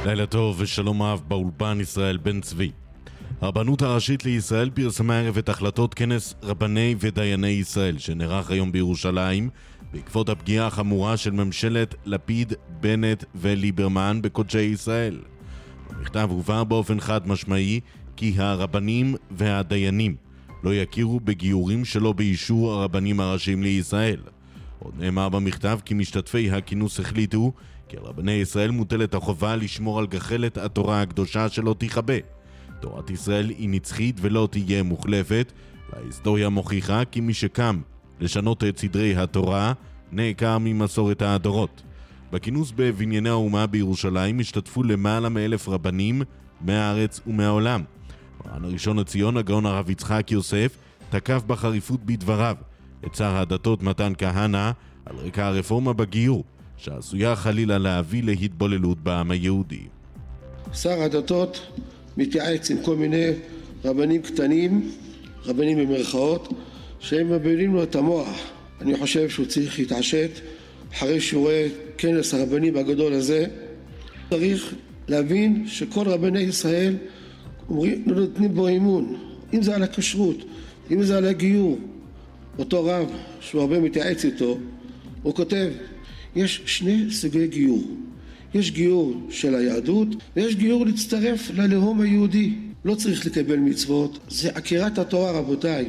לילה טוב ושלום רב באולפן ישראל בן צבי. הרבנות הראשית לישראל פרסמה ערב את החלטות כנס רבני ודייני ישראל שנערך היום בירושלים בעקבות הפגיעה החמורה של ממשלת לפיד, בנט וליברמן בקודשי ישראל. במכתב הובהר באופן חד משמעי כי הרבנים והדיינים לא יכירו בגיורים שלא באישור הרבנים הראשיים לישראל. עוד נאמר במכתב כי משתתפי הכינוס החליטו כי על רבני ישראל מוטלת החובה לשמור על גחלת התורה הקדושה שלא תיכבה. תורת ישראל היא נצחית ולא תהיה מוחלפת, וההיסטוריה מוכיחה כי מי שקם לשנות את סדרי התורה נעקר ממסורת הדורות. בכינוס בבנייני האומה בירושלים השתתפו למעלה מ1,000 רבנים מהארץ ומהעולם. מרן הראשון לציון הגאון הרב יצחק יוסף תקף בחריפות בדבריו את שר הדתות מתן כהנא על רקע הרפורמה בגיור שעשויה חלילה להביא להתבוללות בעם היהודי. שר הדתות מתייעץ עם כל מיני רבנים קטנים, רבנים במרכאות, שהם מבלבלים לו את המוח. אני חושב שהוא צריך להתעשת אחרי שהוא רואה כנס הרבנים הגדול הזה. צריך להבין שכל רבני ישראל נותנים בו אמון, אם זה על הכשרות, אם זה על הגיור. אותו רב שהוא הרבה מתייעץ איתו, הוא כותב, יש שני סוגי גיור. יש גיור של היהדות ויש גיור להצטרף ללאום היהודי. לא צריך לקבל מצוות, זה עקירת התורה רבותיי.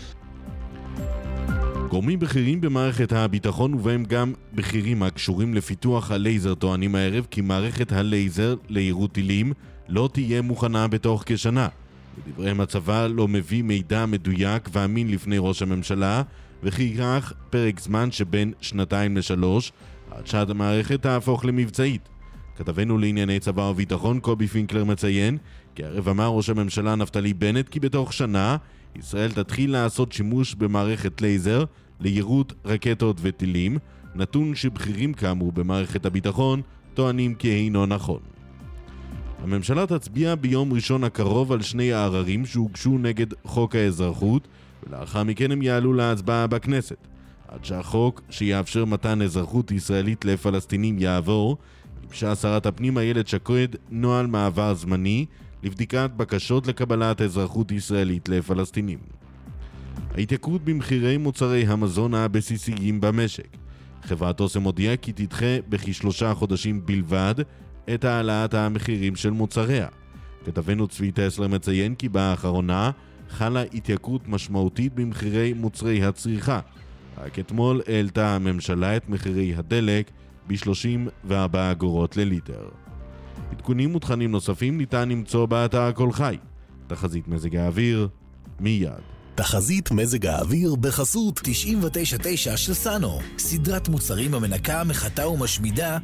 גורמים בכירים במערכת הביטחון ובהם גם בכירים הקשורים לפיתוח הלייזר טוענים הערב כי מערכת הלייזר ליירוט טילים לא תהיה מוכנה בתוך כשנה. בדבריהם הצבא לא מביא מידע מדויק ואמין לפני ראש הממשלה וכי ייקח פרק זמן שבין 2 ל-3 עד שהמערכת תהפוך למבצעית. כתבנו לענייני צבא וביטחון קובי פינקלר מציין כי הערב אמר ראש הממשלה נפתלי בנט כי בתוך שנה ישראל תתחיל לעשות שימוש במערכת לייזר ליירוט רקטות וטילים, נתון שבכירים כאמור במערכת הביטחון טוענים כי אינו נכון. הממשלה תצביע ביום ראשון הקרוב על 2 העררים שהוגשו נגד חוק האזרחות ולאחר מכן הם יעלו להצבעה בכנסת. עד שהחוק שיאפשר מתן אזרחות ישראלית לפלסטינים יעבור, גיבשה שרת הפנים איילת שקד נוהל מעבר זמני לבדיקת בקשות לקבלת אזרחות ישראלית לפלסטינים. ההתייקרות במחירי מוצרי המזון הבסיסיים במשק. חברת אוסם הודיעה כי תדחה בכ3 חודשים בלבד את העלאת המחירים של מוצריה. כתבנו צבי טסלר מציין כי באחרונה חלה התייקרות משמעותית במחירי מוצרי הצריכה. רק אתמול העלתה הממשלה את מחירי הדלק ב-34 אגורות לליטר. עדכונים ותכנים נוספים ניתן למצוא באתר כל חי. תחזית מזג האוויר מיד. תחזית מזג האוויר בחסות 99.9 של סאנו. סדרת מוצרים המנקה, מחטא ומשמידה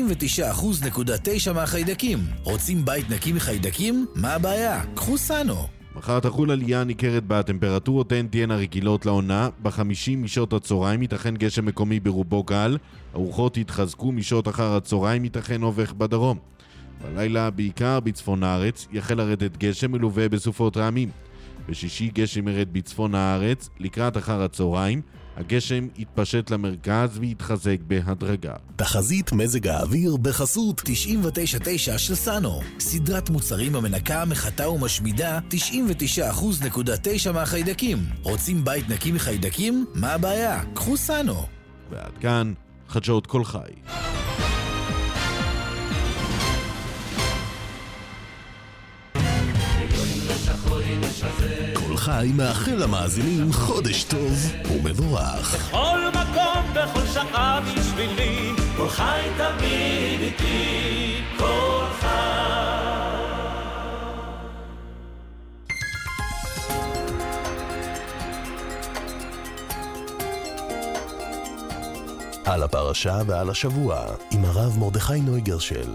99.9% מהחיידקים. רוצים בית נקי מחיידקים? מה הבעיה? קחו סאנו. מחר תחול עלייה ניכרת בטמפרטורות, הן תהיינה רגילות לעונה. ב-50 משעות הצהריים ייתכן גשם מקומי ברובו קל. הרוחות יתחזקו משעות אחר הצהריים, ייתכן אובך בדרום. בלילה בעיקר בצפון הארץ יחל לרדת גשם מלווה בסופות רעמים. בשישי גשם ירד בצפון הארץ, לקראת אחר הצהריים הגשם יתפשט למרכז ויתחזק בהדרגה. תחזית מזג האוויר בחסות 99.9 של סאנו. סדרת מוצרים המנקה, מחטא ומשמידה 99.9% מהחיידקים. רוצים בית נקי מחיידקים? מה הבעיה? קחו סאנו. ועד כאן חדשות כל חי. כל חי מאחל למאזינים חודש טוב ומבורך. בכל מקום, בכל שעה בשבילי, כל חי תמיד איתי, כל חי. על הפרשה ועל השבוע עם הרב מרדכי נויגרשל.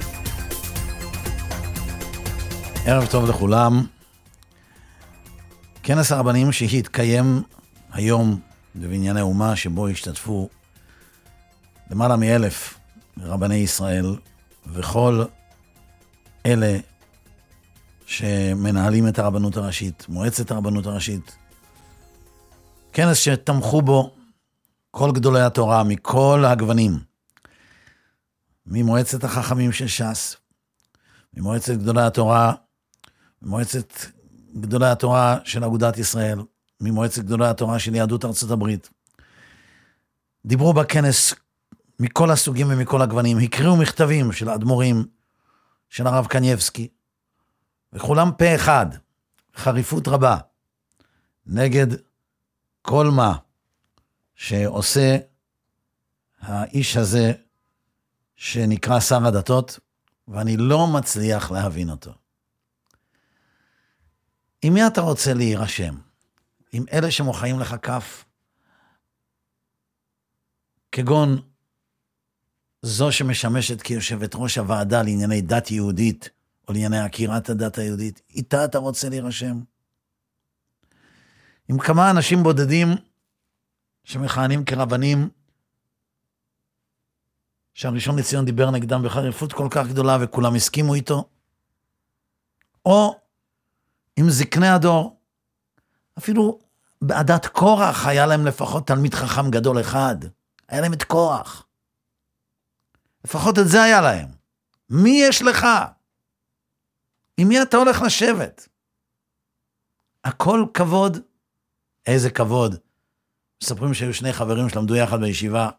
ערב טוב לכולם. כנס הרבנים שהתקיים היום בבנייני אומה, שבו השתתפו למעלה מ1,000 רבני ישראל, וכל אלה שמנהלים את הרבנות הראשית, מועצת הרבנות הראשית, כנס שתמכו בו כל גדולי התורה מכל הגוונים, ממועצת החכמים של ש"ס, ממועצת גדולי התורה, ממועצת גדולי התורה של אגודת ישראל, ממועצת גדולי התורה של יהדות ארצות הברית. דיברו בכנס מכל הסוגים ומכל הגוונים, הקריאו מכתבים של האדמו"רים, של הרב קנייבסקי, וכולם פה אחד, חריפות רבה, נגד כל מה שעושה האיש הזה שנקרא שר הדתות, ואני לא מצליח להבין אותו. עם מי אתה רוצה להירשם? עם אלה שמוחאים לך כף, כגון זו שמשמשת כיושבת ראש הוועדה לענייני דת יהודית, או לענייני הכירת הדת היהודית, איתה אתה רוצה להירשם? עם כמה אנשים בודדים שמכהנים כרבנים, שהראשון לציון דיבר נגדם בחריפות כל כך גדולה וכולם הסכימו איתו, או עם זקני הדור, אפילו בעדת קורח היה להם לפחות תלמיד חכם גדול אחד, היה להם את קורח, לפחות את זה היה להם. מי יש לך? עם מי אתה הולך לשבת? הכל כבוד. איזה כבוד. מספרים שהיו שני חברים שלמדו יחד בישיבה,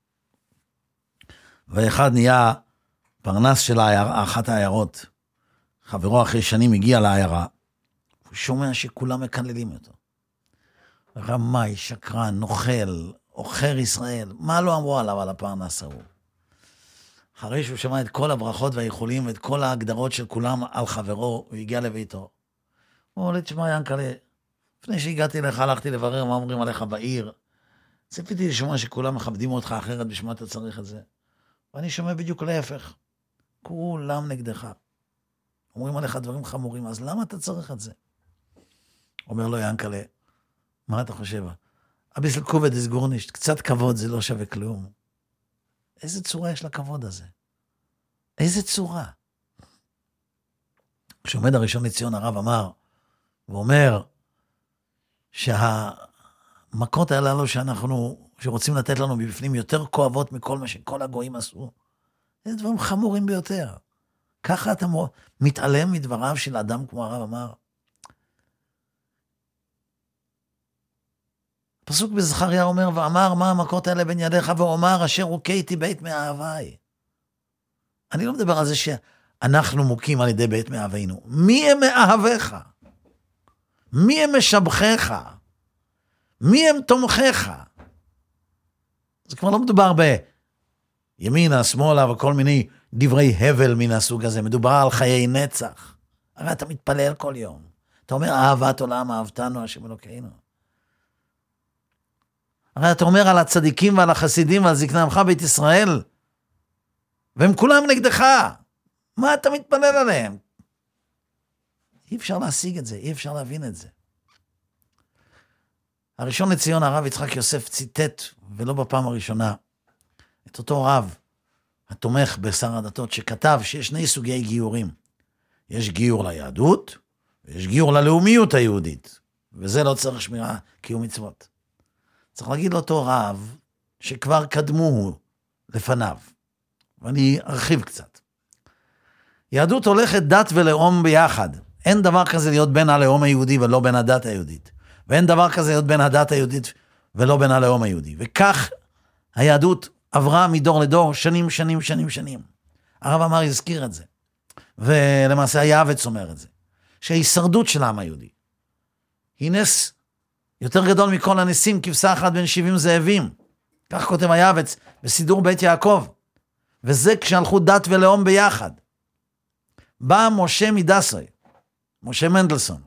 ואחד נהיה פרנס של אחת העיירות. חברו אחרי שנים הגיע לעיירה, הוא שומע שכולם מקללים אותו. רמאי, שקרן, נוכל, עוכר ישראל, מה לא אמרו עליו על הפרנס ההוא? אחרי שהוא שמע את כל הברכות והאיחולים ואת כל ההגדרות של כולם על חברו, הוא הגיע לביתו. הוא אומר לי, תשמע ינקלה, לפני שהגעתי לך הלכתי לברר מה אומרים עליך בעיר. ציפיתי לשמוע שכולם מכבדים אותך אחרת בשביל אתה צריך את זה. ואני שומע בדיוק להפך. כולם נגדך. אומרים עליך דברים חמורים, אז למה אתה צריך את זה? אומר לו ינקלה, מה אתה חושב? אביסל כובד הסגורנישט, קצת כבוד זה לא שווה כלום. איזה צורה יש לכבוד הזה? איזה צורה? כשעומד הראשון לציון הרב אמר, ואומר שהמכות הללו שרוצים לתת לנו מבפנים יותר כואבות מכל מה שכל הגויים עשו, זה דברים חמורים ביותר. ככה אתה מתעלם מדבריו של אדם כמו הרב אמר. פסוק בזכריה אומר, ואמר מה המכות האלה בין ידיך, ואומר אשר הוכיתי בית מאהביי. אני לא מדבר על זה שאנחנו מוכים על ידי בית מאהבינו. מי הם מאהביך? מי הם משבחיך? מי הם תומכיך? זה כבר לא מדובר בימינה, שמאלה וכל מיני דברי הבל מן הסוג הזה. מדובר על חיי נצח. הרי אתה מתפלל כל יום. אתה אומר, אהבת עולם, אהבתנו, השם אלוקינו. הרי אתה אומר על הצדיקים ועל החסידים ועל זקני עמך בית ישראל, והם כולם נגדך. מה אתה מתפלל עליהם? אי אפשר להשיג את זה, אי אפשר להבין את זה. הראשון לציון הרב יצחק יוסף ציטט, ולא בפעם הראשונה, את אותו רב התומך בשר הדתות, שכתב שיש שני סוגי גיורים. יש גיור ליהדות, ויש גיור ללאומיות היהודית, וזה לא צריך שמירה, קיום מצוות. צריך להגיד לאותו רב שכבר קדמו לפניו, ואני ארחיב קצת. יהדות הולכת דת ולאום ביחד. אין דבר כזה להיות בין הלאום היהודי ולא בין הדת היהודית. ואין דבר כזה להיות בין הדת היהודית ולא בין הלאום היהודי. וכך היהדות עברה מדור לדור שנים. הרב אמר יזכיר את זה. ולמעשה היעבץ אומר את זה. שההישרדות של העם היהודי היא נס יותר גדול מכל הנסים, כבשה אחת בין 70 זאבים. כך כותב היעבץ בסידור בית יעקב. וזה כשהלכו דת ולאום ביחד. בא משה מדסרי, משה מנדלסון.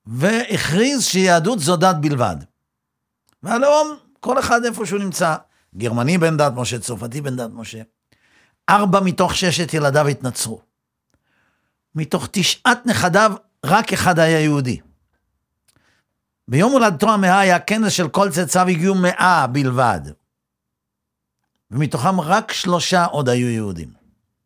והכריז שיהדות זו דת בלבד. והלאום, כל אחד איפה שהוא נמצא, גרמני בן דת משה, צרפתי בן דת משה. 4 מתוך 6 ילדיו התנצרו. מתוך 9 נכדיו, רק 1 היה יהודי. ביום הולדתו ה100 היה כנס של כל צאצאיו, הגיעו 100 בלבד. ומתוכם רק 3 עוד היו יהודים.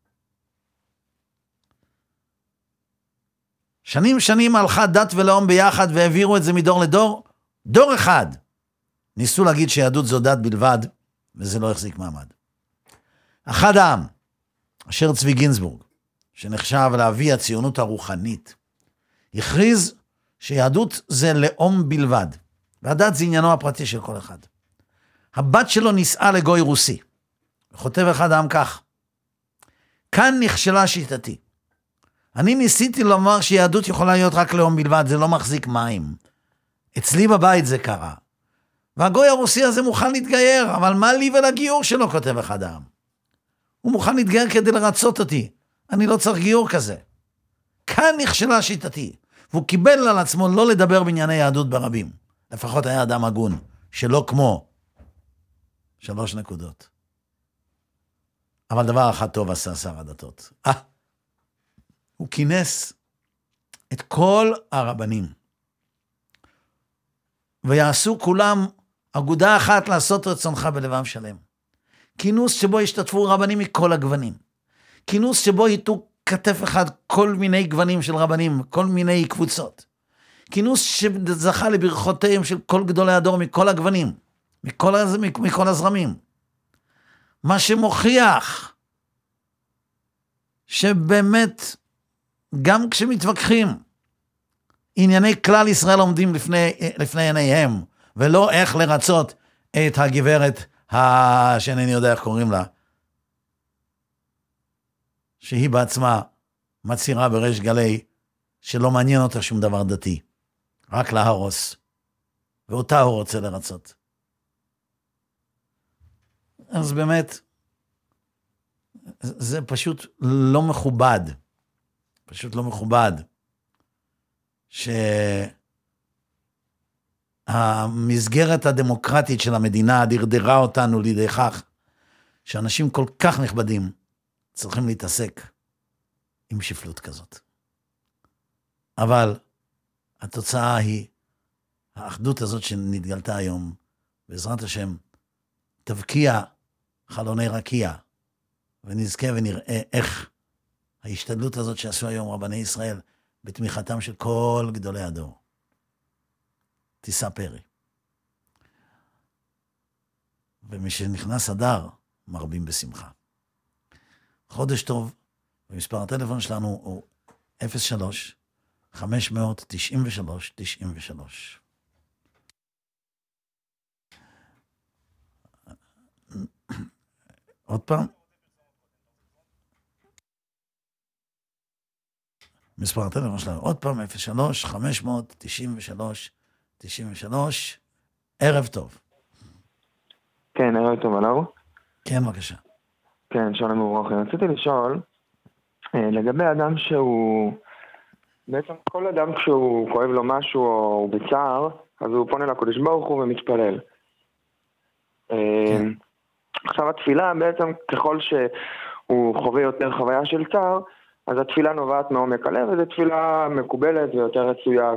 שנים הלכה דת ולאום ביחד, והעבירו את זה מדור לדור. דור אחד ניסו להגיד שיהדות זו דת בלבד, וזה לא החזיק מעמד. אחד העם, אשר צבי גינזבורג, שנחשב לאבי הציונות הרוחנית, הכריז שיהדות זה לאום בלבד, והדת זה עניינו הפרטי של כל אחד. הבת שלו נישאה לגוי רוסי, וכותב אחד העם כך, כאן נכשלה שיטתי. אני ניסיתי לומר שיהדות יכולה להיות רק לאום בלבד, זה לא מחזיק מים. אצלי בבית זה קרה. והגוי הרוסי הזה מוכן להתגייר, אבל מה לי ולגיור שלו, כותב אחד העם. הוא מוכן להתגייר כדי לרצות אותי. אני לא צריך גיור כזה. כאן נכשלה שיטתי. והוא קיבל על עצמו לא לדבר בענייני יהדות ברבים. לפחות היה אדם הגון, שלא כמו 3 נקודות. אבל דבר אחד טוב עשה שר הדתות. הוא כינס את כל הרבנים. ויעשו כולם אגודה אחת לעשות רצונך בלבם שלם. כינוס שבו השתתפו רבנים מכל הגוונים. כינוס שבו היתו כתף אחד כל מיני גוונים של רבנים, כל מיני קבוצות. כינוס שזכה לברכותיהם של כל גדולי הדור מכל הגוונים, מכל הזרמים. מה שמוכיח שבאמת גם כשמתווכחים, ענייני כלל ישראל עומדים לפני עיניהם, ולא איך לרצות את הגברת שאינני יודע איך קוראים לה, שהיא בעצמה מצהירה בריש גלי שלא מעניין אותה שום דבר דתי, רק להרוס, ואותה הוא רוצה לרצות. אז באמת, זה פשוט לא מכובד, פשוט לא מכובד, שהמסגרת הדמוקרטית של המדינה דרדרה אותנו לידי כך, שאנשים כל כך נכבדים צריכים להתעסק עם שפלות כזאת. אבל התוצאה היא, האחדות הזאת שנתגלתה היום, בעזרת השם, תבקיע חלוני רקיע, ונזכה ונראה איך ההשתדלות הזאת שעשו היום רבני ישראל, בתמיכתם של כל גדולי הדור. תישא פרי. ומשנכנס אדר, מרבים בשמחה. חודש טוב, ומספר הטלפון שלנו הוא 03-593-93. עוד פעם. מספר הטלפון שלנו, עוד פעם, 03-593-93. ערב טוב. כן, ערב טוב, אלו. כן, בבקשה. כן, שלום וברכה. רציתי לשאול, לגבי אדם שהוא, בעצם כל אדם כשהוא כואב לו משהו או הוא בצער, אז הוא פונה לקדוש ברוך הוא ומתפלל. כן. עכשיו התפילה בעצם ככל שהוא חווה יותר חוויה של צער, אז התפילה נובעת מעומק הלב, וזו תפילה מקובלת ויותר רצויה,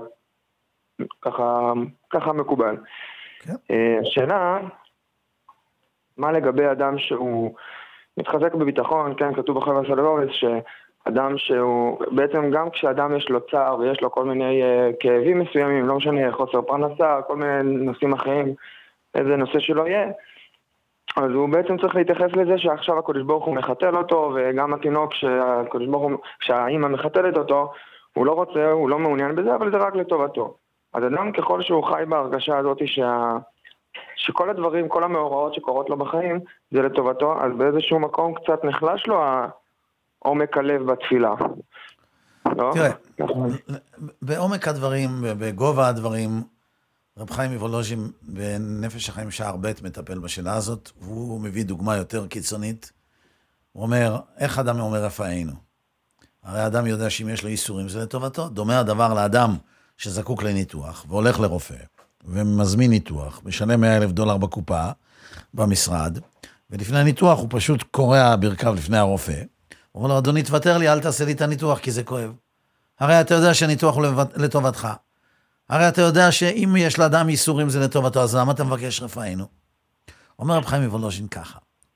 ככה מקובל. כן. השאלה, מה לגבי אדם שהוא מתחזק בביטחון, כן, כתוב בחבר סלווריס, שאדם שהוא, בעצם גם כשאדם יש לו צער ויש לו כל מיני כאבים מסוימים, לא משנה, חוסר פרנסה, כל מיני נושאים אחרים, איזה נושא שלא יהיה, אז הוא בעצם צריך להתייחס לזה שעכשיו הקדוש ברוך הוא מחתל אותו, וגם התינוק שהאמא מחתלת אותו, הוא לא רוצה, הוא לא מעוניין בזה, אבל זה רק לטובתו. אז אדם ככל שהוא חי בהרגשה הזאת שכל הדברים, כל המאורעות שקורות לו בחיים, זה לטובתו, אז באיזשהו מקום קצת נחלש לו עומק הלב בתפילה. לא? תראה, בעומק הדברים, בגובה הדברים, רב חיים מוולוז'ין בנפש החיים שער ב' מטפל בשאלה הזאת, והוא מביא דוגמה יותר קיצונית. הוא אומר, איך אדם אומר איפה היינו? הרי האדם יודע שאם יש לו איסורים זה לטובתו. דומה הדבר לאדם שזקוק לניתוח, והולך לרופא, ומזמין ניתוח, משלם $100,000 בקופה, במשרד, ולפני הניתוח הוא פשוט קורע ברכב לפני הרופא, הוא אומר לו, אדוני, תוותר לי, אל תעשה לי את הניתוח, כי זה כואב. הרי אתה יודע שהניתוח הוא לטובתך. הרי אתה יודע שאם יש לאדם ייסורים זה לטובתו, אז למה אתה מבקש רפאנו? אומר רב חיים מוולוז'ין ככה,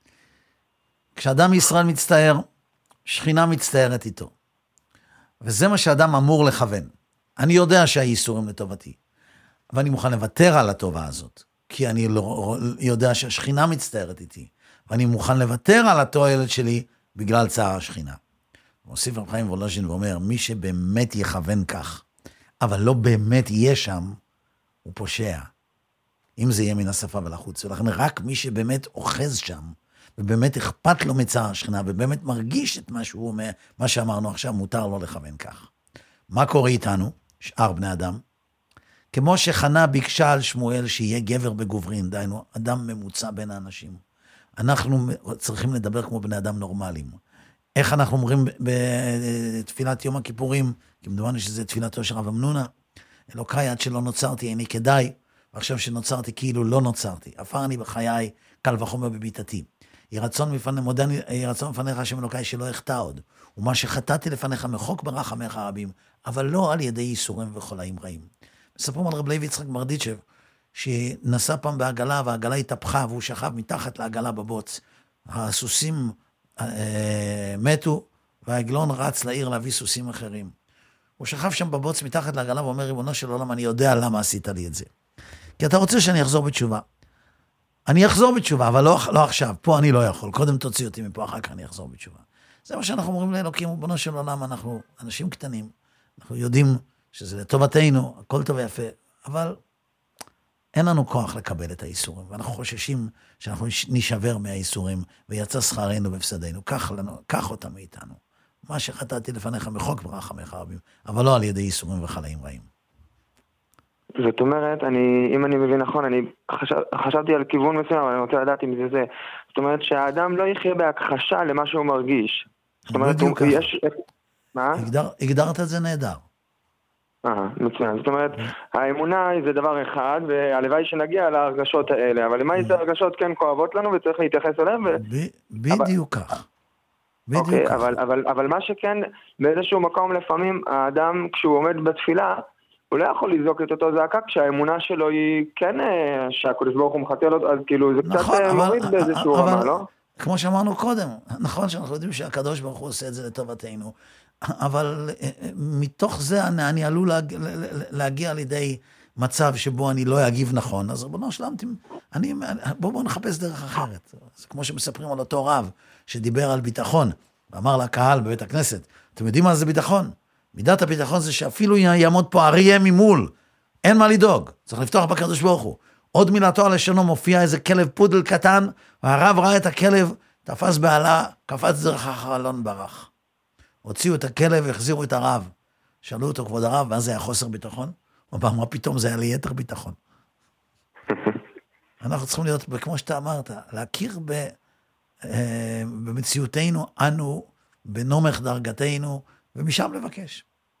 כשאדם ישראל מצטער, שכינה מצטערת איתו. וזה מה שאדם אמור לכוון. אני יודע שהייסורים לטובתי, אבל אני מוכן לוותר על הטובה הזאת, כי אני לא יודע שהשכינה מצטערת איתי, ואני מוכן לוותר על התועלת שלי בגלל צער השכינה. מוסיף רב חיים וולוז'ין ואומר, מי שבאמת יכוון כך, אבל לא באמת יהיה שם, הוא פושע. אם זה יהיה מן השפה ולחוץ. ולכן רק מי שבאמת אוחז שם, ובאמת אכפת לו מצער השכינה, ובאמת מרגיש את מה שהוא אומר, מה שאמרנו עכשיו, מותר לו לכוון כך. מה קורה איתנו, שאר בני אדם? כמו שחנה ביקשה על שמואל שיהיה גבר בגוברין, דיינו, אדם ממוצע בין האנשים. אנחנו צריכים לדבר כמו בני אדם נורמליים. איך אנחנו אומרים בתפילת יום הכיפורים, כי מדובר שזה תפילתו של רב אמנונה, אלוקיי עד שלא נוצרתי איני כדאי, ועכשיו שנוצרתי כאילו לא נוצרתי, עפר אני בחיי, קל וחומר בביטתי. יהי רצון בפניך השם אלוקיי שלא אחטא עוד, ומה שחטאתי לפניך מחוק ברחמך רבים, אבל לא על ידי ייסורים וחולאים רעים. מספרים על רב לוי יצחק מרדיצ'ב, שנסע פעם בעגלה, והעגלה התהפכה, והוא שכב מתחת לעגלה בבוץ. הסוסים מתו, והעגלון רץ לעיר להביא סוסים אחרים. הוא שכב שם בבוץ מתחת לעגלה, ואומר, ריבונו של עולם, אני יודע למה עשית לי את זה. כי אתה רוצה שאני אחזור בתשובה. אני אחזור בתשובה, אבל לא עכשיו. פה אני לא יכול. קודם תוציא אותי מפה, אחר כך אני אחזור בתשובה. זה מה שאנחנו אומרים לאלוקים, ריבונו של עולם, אנחנו אנשים קטנים. אנחנו יודעים שזה לטובתנו, הכל טוב ויפה, אבל אין לנו כוח לקבל את האיסורים, ואנחנו חוששים שאנחנו נשבר מהאיסורים, ויצא שכרנו בפסדנו. קח אותם מאיתנו. מה שחטאתי לפניך מחוק ברחמך רבים, אבל לא על ידי איסורים וחלאים רעים. זאת אומרת, אם אני מבין נכון, אני חשבתי על כיוון מסוים, אבל אני רוצה לדעת אם זה זה. זאת אומרת שהאדם לא יחיה בהכחשה למה שהוא מרגיש. זאת אומרת, יש... מה? הגדרת את זה נהדר. מצוין. זאת אומרת, האמונה זה דבר אחד, והלוואי שנגיע להרגשות האלה, אבל למה זה הרגשות כן כואבות לנו וצריך להתייחס אליהם? בדיוק כך. אוקיי, אבל מה שכן, באיזשהו מקום לפעמים, האדם כשהוא עומד בתפילה, הוא לא יכול לזעוק את אותו זעקה, כשהאמונה שלו היא כן, שהקדוש ברוך הוא מחכה לו, אז כאילו זה קצת מוריד באיזשהו רמה, לא? כמו שאמרנו קודם, נכון שאנחנו יודעים שהקדוש ברוך הוא עושה את זה לטובתנו, אבל מתוך זה אני עלול להגיע לידי מצב שבו אני לא אגיב נכון, אז רבונו שלם, בואו נחפש דרך אחרת. זה כמו שמספרים על אותו רב שדיבר על ביטחון, ואמר לקהל בבית הכנסת, אתם יודעים מה זה ביטחון? מידת הביטחון זה שאפילו יעמוד פה אריה ממול, אין מה לדאוג, צריך לפתוח בקדוש ברוך הוא. עוד מילתו על לשונו מופיע איזה כלב פודל קטן, והרב ראה את הכלב, תפס בעלה, קפץ דרך החלון ברח. הוציאו את הכלב והחזירו את הרב. שאלו אותו, כבוד הרב, מה זה היה חוסר ביטחון? הוא אמר, מה פתאום זה היה ליתר ביטחון? אנחנו צריכים להיות, כמו שאתה אמרת, להכיר במציאותנו, אנו, בנומך דרגתנו, ומשם לבקש.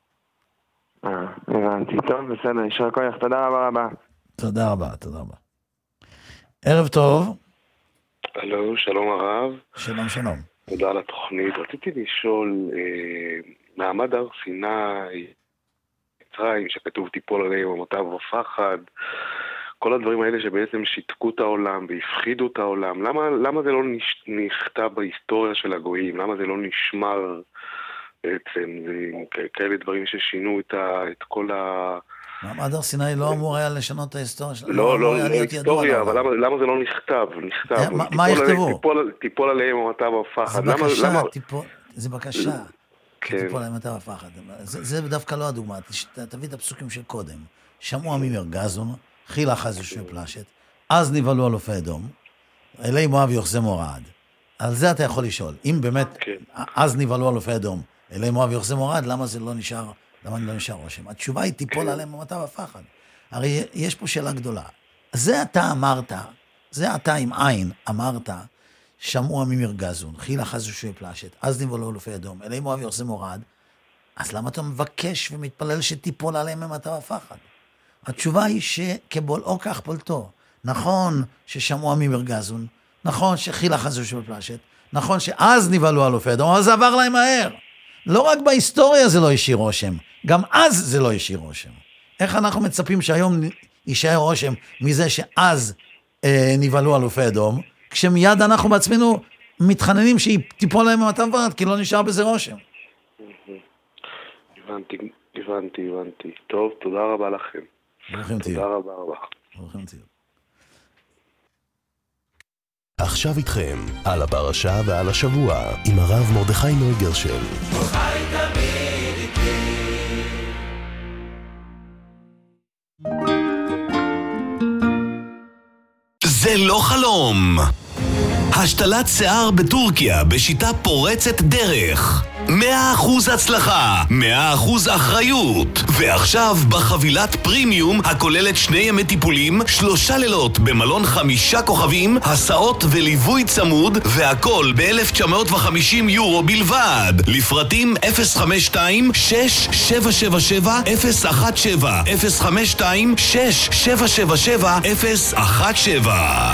הבנתי, טוב, בסדר, יישר כוח, תודה רבה רבה. תודה רבה, תודה רבה. ערב טוב. הלו, שלום הרב. שלום, שלום. תודה על התוכנית. רציתי לשאול, מעמד הר סיני, מצרים, שכתוב תיפול עליהם ומותיו ופחד, כל הדברים האלה שבעצם שיתקו את העולם והפחידו את העולם, למה זה לא נכתב בהיסטוריה של הגויים? למה זה לא נשמר בעצם? זה כאלה דברים ששינו את כל ה... מעמד הר סיני לא אמור היה לשנות את ההיסטוריה שלנו. לא היסטוריה, אבל למה זה לא נכתב? מה יכתבו? תיפול עליהם ומותיו ופחד. זה בקשה. תיפול עליהם ומותיו ופחד. זה דווקא לא הדוגמה. תביא את הפסוקים של קודם. שמעו עמים ירגזון, חיל אחז יושבי פלשת, אז נבהלו אלופי אדום, אלי מואב יוחזמו רעד. על זה אתה יכול לשאול. אם באמת, אז נבהלו אלופי אדום, אלי מואב יוחזמו רעד, למה זה לא נשאר? למה אני לא נשאר רושם? התשובה היא תיפול עליהם במותיו ופחד. הרי יש פה שאלה גדולה. זה אתה אמרת, זה אתה עם עין אמרת, שמעו עמים ירגזון, חיל אחז יושבי פלשת, אז נבהלו אלופי אדום, אלי מואב יוחזמו רעד, אז למה אתה מבקש ומתפלל שתיפול עליהם במותיו ופחד? התשובה היא שכבולעו כך פולטו. נכון ששמוע ממרגזון, נכון שחילה חזו של פלשת, נכון שאז נבהלו אלופי אדום, אבל זה עבר להם מהר. לא רק בהיסטוריה זה לא השאיר רושם, גם אז זה לא השאיר רושם. איך אנחנו מצפים שהיום יישאר רושם מזה שאז נבהלו אלופי אדום, כשמיד אנחנו בעצמנו מתחננים שהיא תיפול להם במתם ורד, כי לא נשאר בזה רושם. הבנתי. טוב, תודה רבה לכם. ברוכים תהיו. תודה רבה. ברוכים תהיו. עכשיו איתכם על הפרשה ועל השבוע עם הרב מרדכי נויגרשל. חי תמיד איתי. זה לא חלום. השתלת שיער בטורקיה בשיטה פורצת דרך. 100% הצלחה, 100% אחריות. ועכשיו בחבילת פרימיום הכוללת 2 ימי טיפולים, 3 לילות במלון 5 כוכבים, הסעות וליווי צמוד, והכל ב-1950 יורו בלבד. לפרטים 052-6777-017 052-6777-017.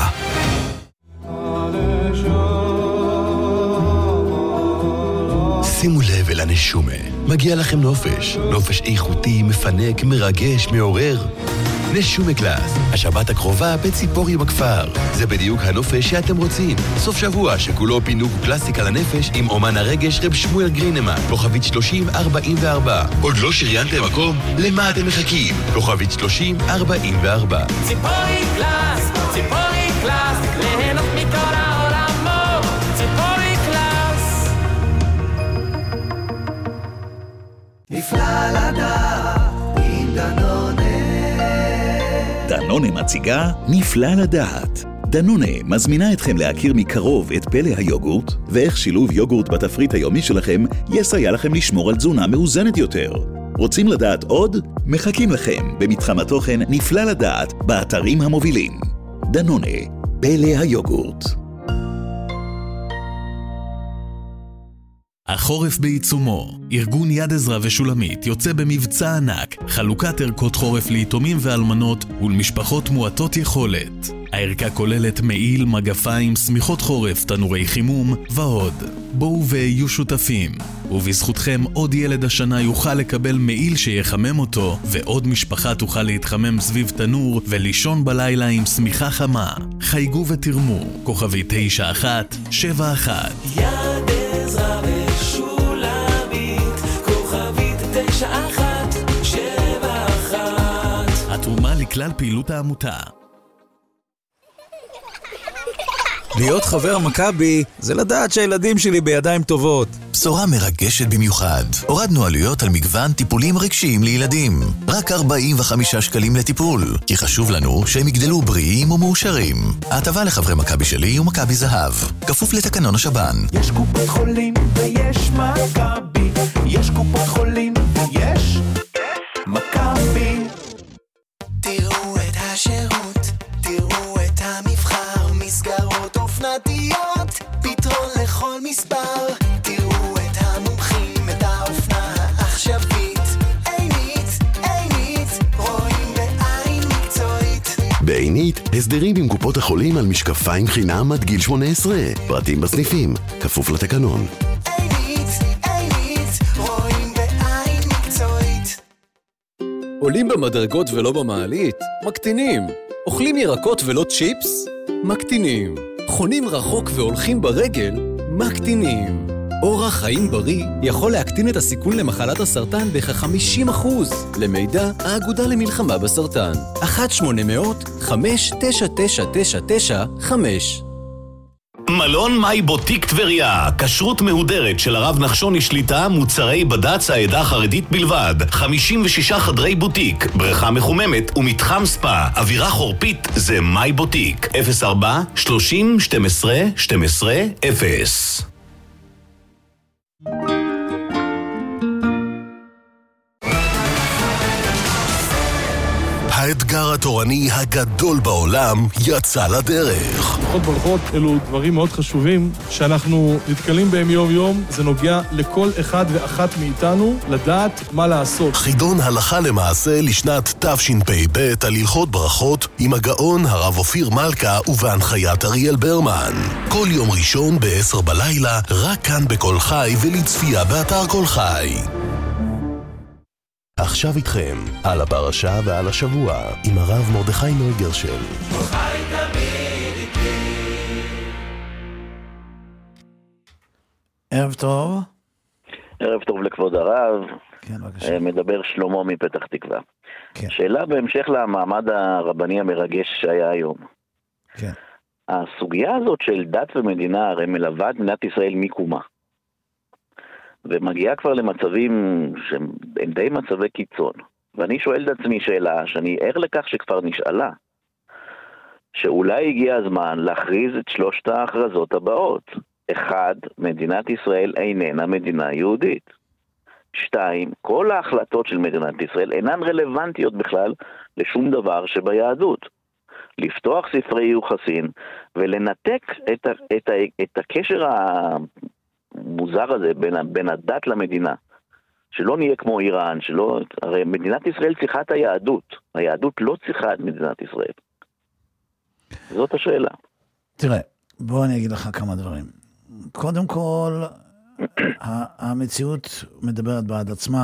שימו לב אל הנשומה, מגיע לכם נופש, נופש איכותי, מפנק, מרגש, מעורר. נשומה קלאס, השבת הקרובה בציפורי בכפר. זה בדיוק הנופש שאתם רוצים. סוף שבוע שכולו פינוק קלאסיקה לנפש עם אומן הרגש רב שמואל גרינמן, כוכבית 3044. עוד לא שריינתם מקום? למה אתם מחכים? כוכבית 3044. ציפורי קלאס, ליהנות מכל העולמות. ציפורי קלאס. נפלא לדעת עם דנונה. דנונה מציגה נפלא לדעת. דנונה מזמינה אתכם להכיר מקרוב את פלא היוגורט, ואיך שילוב יוגורט בתפריט היומי שלכם יסייע לכם לשמור על תזונה מאוזנת יותר. רוצים לדעת עוד? מחכים לכם במתחם התוכן נפלא לדעת באתרים המובילים. דנונה, פלא היוגורט. החורף בעיצומו. ארגון יד עזרא ושולמית יוצא במבצע ענק, חלוקת ערכות חורף ליתומים ואלמנות ולמשפחות מועטות יכולת. הערכה כוללת מעיל, מגפיים, סמיכות חורף, תנורי חימום ועוד. בואו ויהיו שותפים. ובזכותכם עוד ילד השנה יוכל לקבל מעיל שיחמם אותו, ועוד משפחה תוכל להתחמם סביב תנור ולישון בלילה עם סמיכה חמה. חייגו ותרמו. כוכבי 9171. יד עזרא ושולמית, כוכבית 9171. התרומה לכלל פעילות העמותה. להיות חבר מכבי זה לדעת שהילדים שלי בידיים טובות. בשורה מרגשת במיוחד. הורדנו עלויות על מגוון טיפולים רגשיים לילדים. רק 45 שקלים לטיפול. כי חשוב לנו שהם יגדלו בריאים ומאושרים. ההטבה לחברי מכבי שלי ומכבי זהב. כפוף לתקנון השב"ן. יש קופות חולים ויש מכבי. יש קופות חולים ויש מכבי. תראו את השירות, תראו את המבחר, מסגרות אופנתיות, פתרון לכל מספר. תראו את המומחים, את האופנה העכשווית, עינית, רואים בעין מקצועית. בעינית, הסדרים עם קופות החולים על משקפיים חינם עד גיל 18. פרטים בסניפים, כפוף לתקנון. עינית, רואים בעין מקצועית. עולים במדרגות ולא במעלית? מקטינים. אוכלים ירקות ולא צ'יפס? מקטינים. חונים רחוק והולכים ברגל? מקטינים. אורח חיים בריא יכול להקטין את הסיכון למחלת הסרטן בכ-50%. למידע, האגודה למלחמה בסרטן. 1-800-599995. מלון מאי בוטיק טבריה, כשרות מהודרת של הרב נחשוני שליטה, מוצרי בד"ץ העדה החרדית בלבד, 56 חדרי בוטיק, בריכה מחוממת ומתחם ספא, אווירה חורפית, זה מאי בוטיק, 04-30-12-12-0. האתגר התורני הגדול בעולם יצא לדרך. עוד ברכות, אלו דברים מאוד חשובים שאנחנו נתקלים בהם יום-יום. זה נוגע לכל אחד ואחת מאיתנו לדעת מה לעשות. חידון הלכה למעשה לשנת תשפ"ב על הלכות ברכות עם הגאון הרב אופיר מלכה ובהנחיית אריאל ברמן. כל יום ראשון ב-10 בלילה, רק כאן בכל חי ולצפייה באתר כל חי. עכשיו איתכם, על הפרשה ועל השבוע, עם הרב מרדכי נויגרשל. ערב טוב. ערב טוב לכבוד הרב. כן, בבקשה. מדבר שלמה מפתח תקווה. כן. שאלה בהמשך למעמד הרבני המרגש שהיה היום. כן. הסוגיה הזאת של דת ומדינה הרי מלווה את מדינת ישראל מקומה. ומגיעה כבר למצבים שהם די מצבי קיצון. ואני שואל את עצמי שאלה שאני ער לכך שכבר נשאלה. שאולי הגיע הזמן להכריז את 3 ההכרזות הבאות. 1. מדינת ישראל איננה מדינה יהודית. 2. כל ההחלטות של מדינת ישראל אינן רלוונטיות בכלל לשום דבר שביהדות. לפתוח ספרי יוחסין ולנתק את הקשר המוזר הזה בין הדת למדינה. שלא נהיה כמו איראן, הרי מדינת ישראל צריכה את היהדות. היהדות לא צריכה את מדינת ישראל. זאת השאלה. תראה, בוא אני אגיד לך כמה דברים. קודם כל, המציאות מדברת בעד עצמה,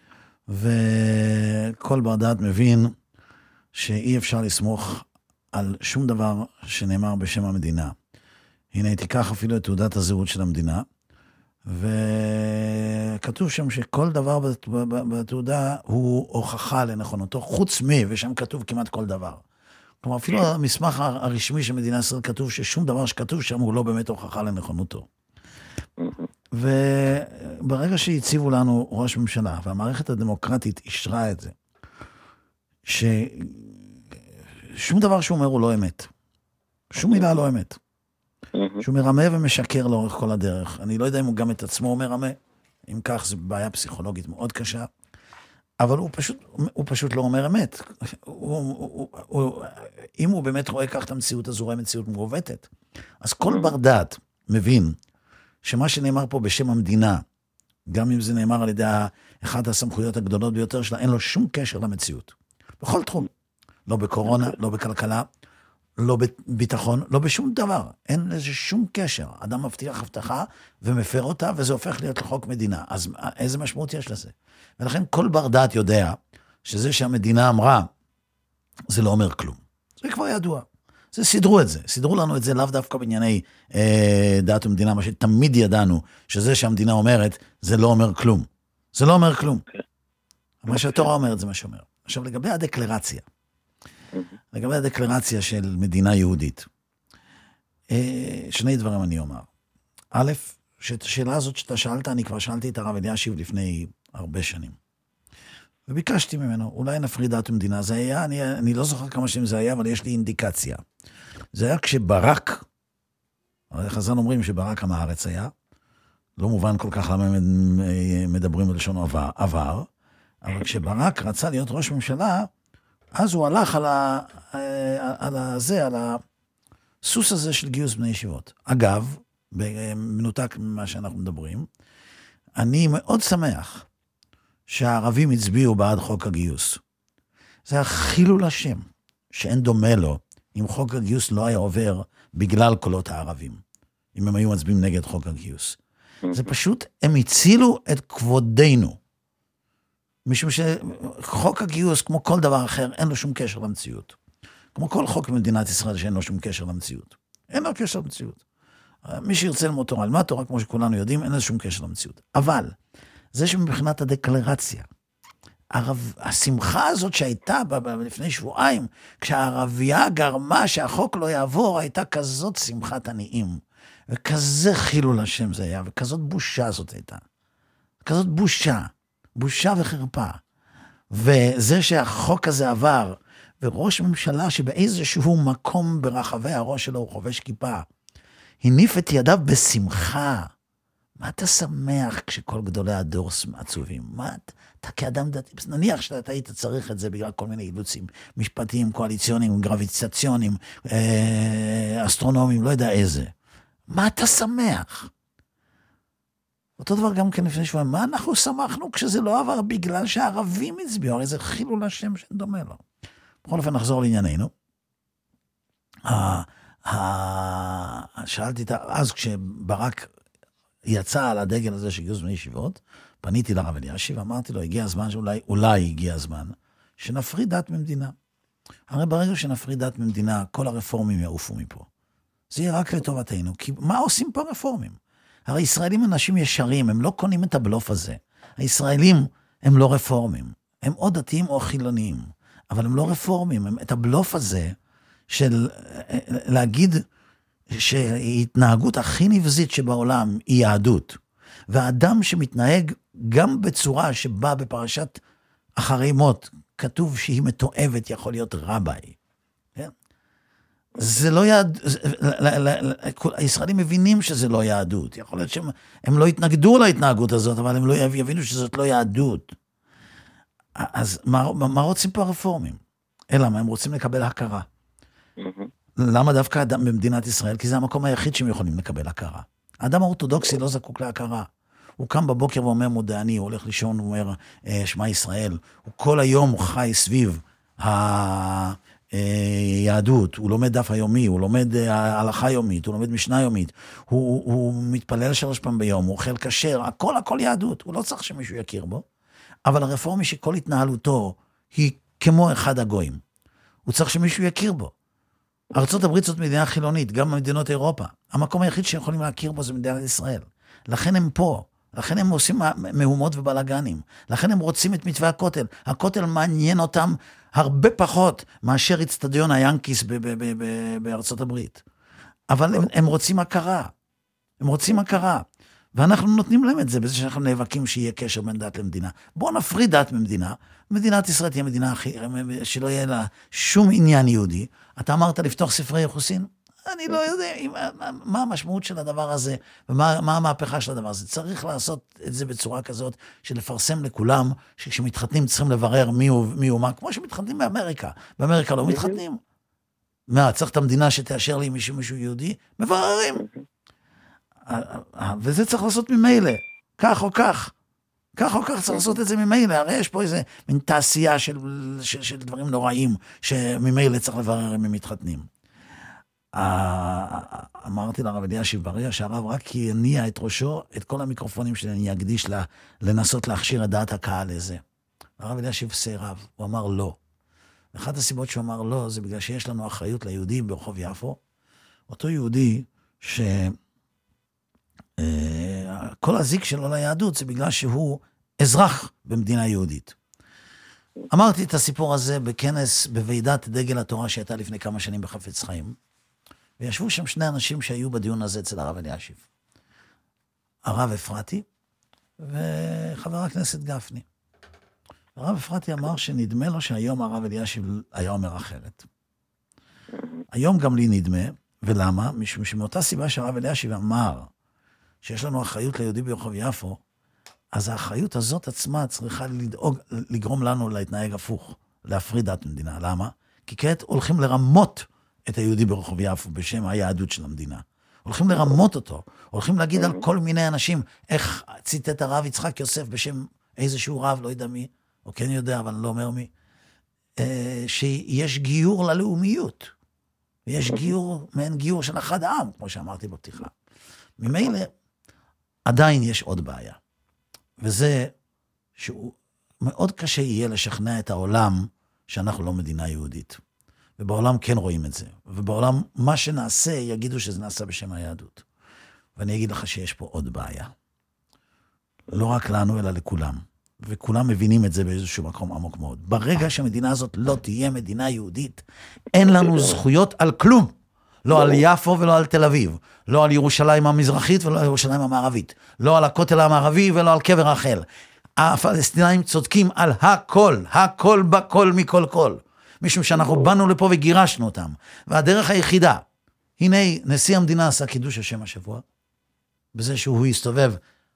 וכל בר דעת מבין שאי אפשר לסמוך על שום דבר שנאמר בשם המדינה. הנה, תיקח אפילו את תעודת הזהות של המדינה, וכתוב שם שכל דבר בתעודה הוא הוכחה לנכונותו, חוץ ושם כתוב כמעט כל דבר. כלומר, אפילו המסמך הרשמי של מדינת ישראל כתוב ששום דבר שכתוב שם הוא לא באמת הוכחה לנכונותו. וברגע שהציבו לנו ראש ממשלה, והמערכת הדמוקרטית אישרה את זה, ששום דבר שהוא אומר הוא לא אמת. שום מילה לא אמת. שהוא מרמה ומשקר לאורך כל הדרך. אני לא יודע אם הוא גם את עצמו אומר רמה. אם כך, זו בעיה פסיכולוגית מאוד קשה. אבל הוא פשוט לא אומר אמת. אם הוא באמת רואה כך את המציאות, אז הוא רואה מציאות מעוותת. אז כל בר דעת מבין שמה שנאמר פה בשם המדינה, גם אם זה נאמר על ידי אחת הסמכויות הגדולות ביותר שלה, אין לו שום קשר למציאות. בכל תחום. לא בקורונה, לא בכלכלה, לא בביטחון, לא בשום דבר. אין לזה שום קשר. אדם מבטיח הבטחה ומפר אותה, וזה הופך להיות לחוק מדינה. אז איזה משמעות יש לזה? ולכן כל בר דעת יודע שזה שהמדינה אמרה, זה לא אומר כלום. זה כבר ידוע. זה סידרו את זה. סידרו לנו את זה לאו דווקא בענייני דת ומדינה, מה שתמיד ידענו, שזה שהמדינה אומרת, זה לא אומר כלום. זה לא אומר כלום. מה שהתורה אומרת זה מה שאומר. עכשיו, לגבי הדקלרציה. לגבי הדקלרציה של מדינה יהודית. 2 דברים אני אומר. א', שאת השאלה הזאת שאתה שאלת, אני כבר שאלתי את הרב אלישיב לפני הרבה שנים. וביקשתי ממנו, אולי נפריד דת ומדינה. זה היה, אני לא זוכר כמה שנים זה היה, אבל יש לי אינדיקציה. זה היה כשברק, חז"ל אומרים שברק עם הארץ היה, לא מובן כל כך למה הם מדברים בלשון עבר, אבל כשברק רצה להיות ראש ממשלה, אז הוא הלך על הסוס הזה של גיוס בני ישיבות. אגב, במנותק ממה שאנחנו מדברים, אני מאוד שמח שהערבים הצביעו בעד חוק הגיוס. זה היה חילול השם, שאין דומה לו, אם חוק הגיוס לא היה עובר בגלל קולות הערבים, אם הם היו מצביעים נגד חוק הגיוס. זה פשוט, הם הצילו את כבודנו, משום שחוק הגיוס, כמו כל דבר אחר, אין לו שום קשר למציאות. כמו כל חוק במדינת ישראל שאין לו שום קשר למציאות. אין לו קשר למציאות. מי שירצה ללמוד תורה, ילמד תורה, כמו שכולנו יודעים, אין לו שום קשר למציאות. אבל, זה שמבחינת הדקלרציה, השמחה הזאת שהייתה לפני שבועיים, כשהערבייה גרמה שהחוק לא יעבור, הייתה כזאת שמחת עניים, וכזה חילול השם זה היה, וכזאת בושה זאת הייתה. כזאת בושה וחרפה. וזה שהחוק הזה עבר, וראש ממשלה שבאיזשהו מקום ברחבי הראש שלו הוא חובש כיפה, הניף את ידיו בשמחה, מה אתה שמח כשכל גדולי הדור עצובים? מה אתה כאדם דתי, נניח שאתה היית צריך את זה בגלל כל מיני אילוצים, משפטיים, קואליציוניים, גרביטציוניים, אסטרונומיים, לא יודע איזה. מה אתה שמח? אותו דבר גם כן לפני שבועיים, מה אנחנו שמחנו כשזה לא עבר בגלל שהערבים הצביעו, הרי זה חילול השם שדומה לו. בכל אופן נחזור לענייננו. שאלתי, אז כשברק יצא על הדגל הזה של גיוס בני ישיבות, פניתי לרב אלישיב, אמרתי לו, הגיע הזמן אולי הגיע הזמן, שנפריד דת ממדינה. הרי ברגע שנפריד דת ממדינה, כל הרפורמים יעופו מפה. זה יהיה רק לטובתנו, כי מה עושים פה רפורמים? הרי ישראלים אנשים ישרים, הם לא קונים את הבלוף הזה. הישראלים הם לא רפורמים, הם או דתיים או חילוניים, אבל הם לא רפורמים, הם את הבלוף הזה של להגיד שההתנהגות הכי נבזית שבעולם היא יהדות, והאדם שמתנהג גם בצורה שבה בפרשת אחרי מות, כתוב שהיא מתועבת, יכול להיות רבי. זה לא הישראלים מבינים שזה לא יהדות. יכול להיות שהם לא התנגדו להתנהגות הזאת, אבל הם לא יבינו שזאת לא יהדות. אז מה רוצים פה הרפורמים? אלא מה, הם רוצים לקבל הכרה. למה דווקא אדם במדינת ישראל? כי זה המקום היחיד שהם יכולים לקבל הכרה. האדם האורתודוקסי לא זקוק להכרה. הוא קם בבוקר ואומר מודה אני, הוא הולך לישון, הוא אומר שמע ישראל. הוא כל היום חי סביב היהדות, הוא לומד דף היומי, הוא לומד הלכה יומית, הוא לומד משנה יומית, הוא מתפלל 3 פעם ביום, הוא אוכל כשר, הכל יהדות, הוא לא צריך שמישהו יכיר בו, אבל הרפורמי שכל התנהלותו היא כמו אחד הגויים, הוא צריך שמישהו יכיר בו. ארצות הברית זאת מדינה חילונית, גם במדינות אירופה, המקום היחיד שיכולים להכיר בו זה מדינת ישראל, לכן הם פה, לכן הם עושים מהומות ובלגנים, לכן הם רוצים את מתווה הכותל, הכותל מעניין אותם הרבה פחות מאשר אצטדיון היאנקיס בארצות הברית. אבל הם רוצים הכרה. הם רוצים הכרה. ואנחנו נותנים להם את זה, בזה שאנחנו נאבקים שיהיה קשר בין דת למדינה. בואו נפריד דת ממדינה. מדינת ישראל תהיה מדינה שלא יהיה לה שום עניין יהודי. אתה אמרת לפתוח ספרי יחוסין? אני לא יודע מה המשמעות של הדבר הזה, ומה המהפכה של הדבר הזה. צריך לעשות את זה בצורה כזאת, של לפרסם לכולם, שכשמתחתנים צריכים לברר מי הוא מה, כמו שמתחתנים באמריקה. באמריקה לא מתחתנים. מה, צריך את המדינה שתאשר לי מישהו יהודי? מבררים. וזה צריך לעשות ממילא, כך או כך. כך או כך צריך לעשות את זה ממילא. הרי יש פה איזה מין תעשייה של דברים נוראים, שממילא צריך לברר אם הם מתחתנים. אמרתי לרב אלישיב ברגע שהרב רק יניע את ראשו, את כל המיקרופונים שלי אני אקדיש לנסות להכשיר את דעת הקהל לזה. הרב אלישיב סירב, הוא אמר לא. אחת הסיבות שהוא אמר לא, זה בגלל שיש לנו אחריות ליהודים ברחוב יפו, אותו יהודי שכל הזיק שלו ליהדות זה בגלל שהוא אזרח במדינה יהודית. אמרתי את הסיפור הזה בכנס בוועידת דגל התורה שהייתה לפני כמה שנים בחפץ חיים, וישבו שם 2 אנשים שהיו בדיון הזה אצל הרב אלישיב. הרב אפרתי וחבר הכנסת גפני. הרב אפרתי אמר שנדמה לו שהיום הרב אלישיב היה אומר אחרת. היום גם לי נדמה, ולמה? משום שמאותה סיבה שהרב אלישיב אמר שיש לנו אחריות ליהודי ברחוב יפו, אז האחריות הזאת עצמה צריכה לגרום לנו להתנהג הפוך, להפריד דת ממדינה. למה? כי כעת הולכים לרמות את היהודי ברחוב יפו בשם היהדות של המדינה. הולכים לרמות אותו, הולכים להגיד על כל מיני אנשים, איך ציטט הרב יצחק יוסף בשם איזשהו רב, לא יודע מי, או כן יודע, אבל אני לא אומר מי, שיש גיור ללאומיות, ויש גיור, מעין גיור של אחד העם, כמו שאמרתי בפתיחה. ממילא, עדיין יש עוד בעיה, וזה שהוא מאוד קשה יהיה לשכנע את העולם שאנחנו לא מדינה יהודית. ובעולם כן רואים את זה. ובעולם מה שנעשה, יגידו שזה נעשה בשם היהדות. ואני אגיד לך שיש פה עוד בעיה. לא רק לנו, אלא לכולם. וכולם מבינים את זה באיזשהו מקום עמוק מאוד. ברגע שהמדינה הזאת לא תהיה מדינה יהודית, אין לנו זכויות על כלום. לא על יפו ולא על תל אביב. לא על ירושלים המזרחית ולא על ירושלים המערבית. לא על הכותל המערבי ולא על קבר רחל. הפלסטינאים צודקים על הכל. הכל בכל מכל כל. משום שאנחנו באנו לפה וגירשנו אותם. והדרך היחידה, הנה נשיא המדינה עשה קידוש השם השבוע, בזה שהוא הסתובב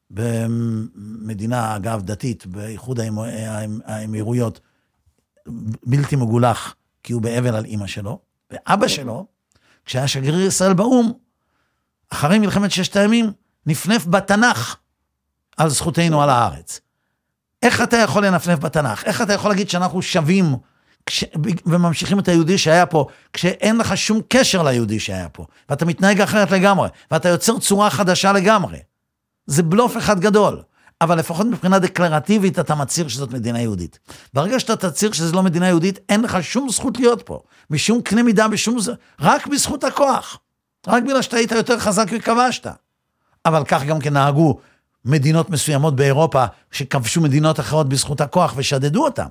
במדינה, אגב, דתית, באיחוד האמירויות, בלתי מגולח, כי הוא באבל על אמא שלו, ואבא שלו, כשהיה שגריר ישראל באום, אחרי מלחמת ששת הימים, נפנף בתנ"ך על זכותנו על הארץ. איך אתה יכול לנפנף בתנ"ך? איך אתה יכול להגיד שאנחנו שווים וממשיכים את היהודי שהיה פה, כשאין לך שום קשר ליהודי שהיה פה, ואתה מתנהג אחרת לגמרי, ואתה יוצר צורה חדשה לגמרי. זה בלוף אחד גדול, אבל לפחות מבחינה דקלרטיבית אתה מצהיר שזאת מדינה יהודית. ברגע שאתה תצהיר שזו לא מדינה יהודית, אין לך שום זכות להיות פה, משום קנה מידה, רק בזכות הכוח, רק בגלל שאתה היית יותר חזק וכבשת. אבל כך גם כן נהגו מדינות מסוימות באירופה, שכבשו מדינות אחרות בזכות הכוח ושדדו אותם.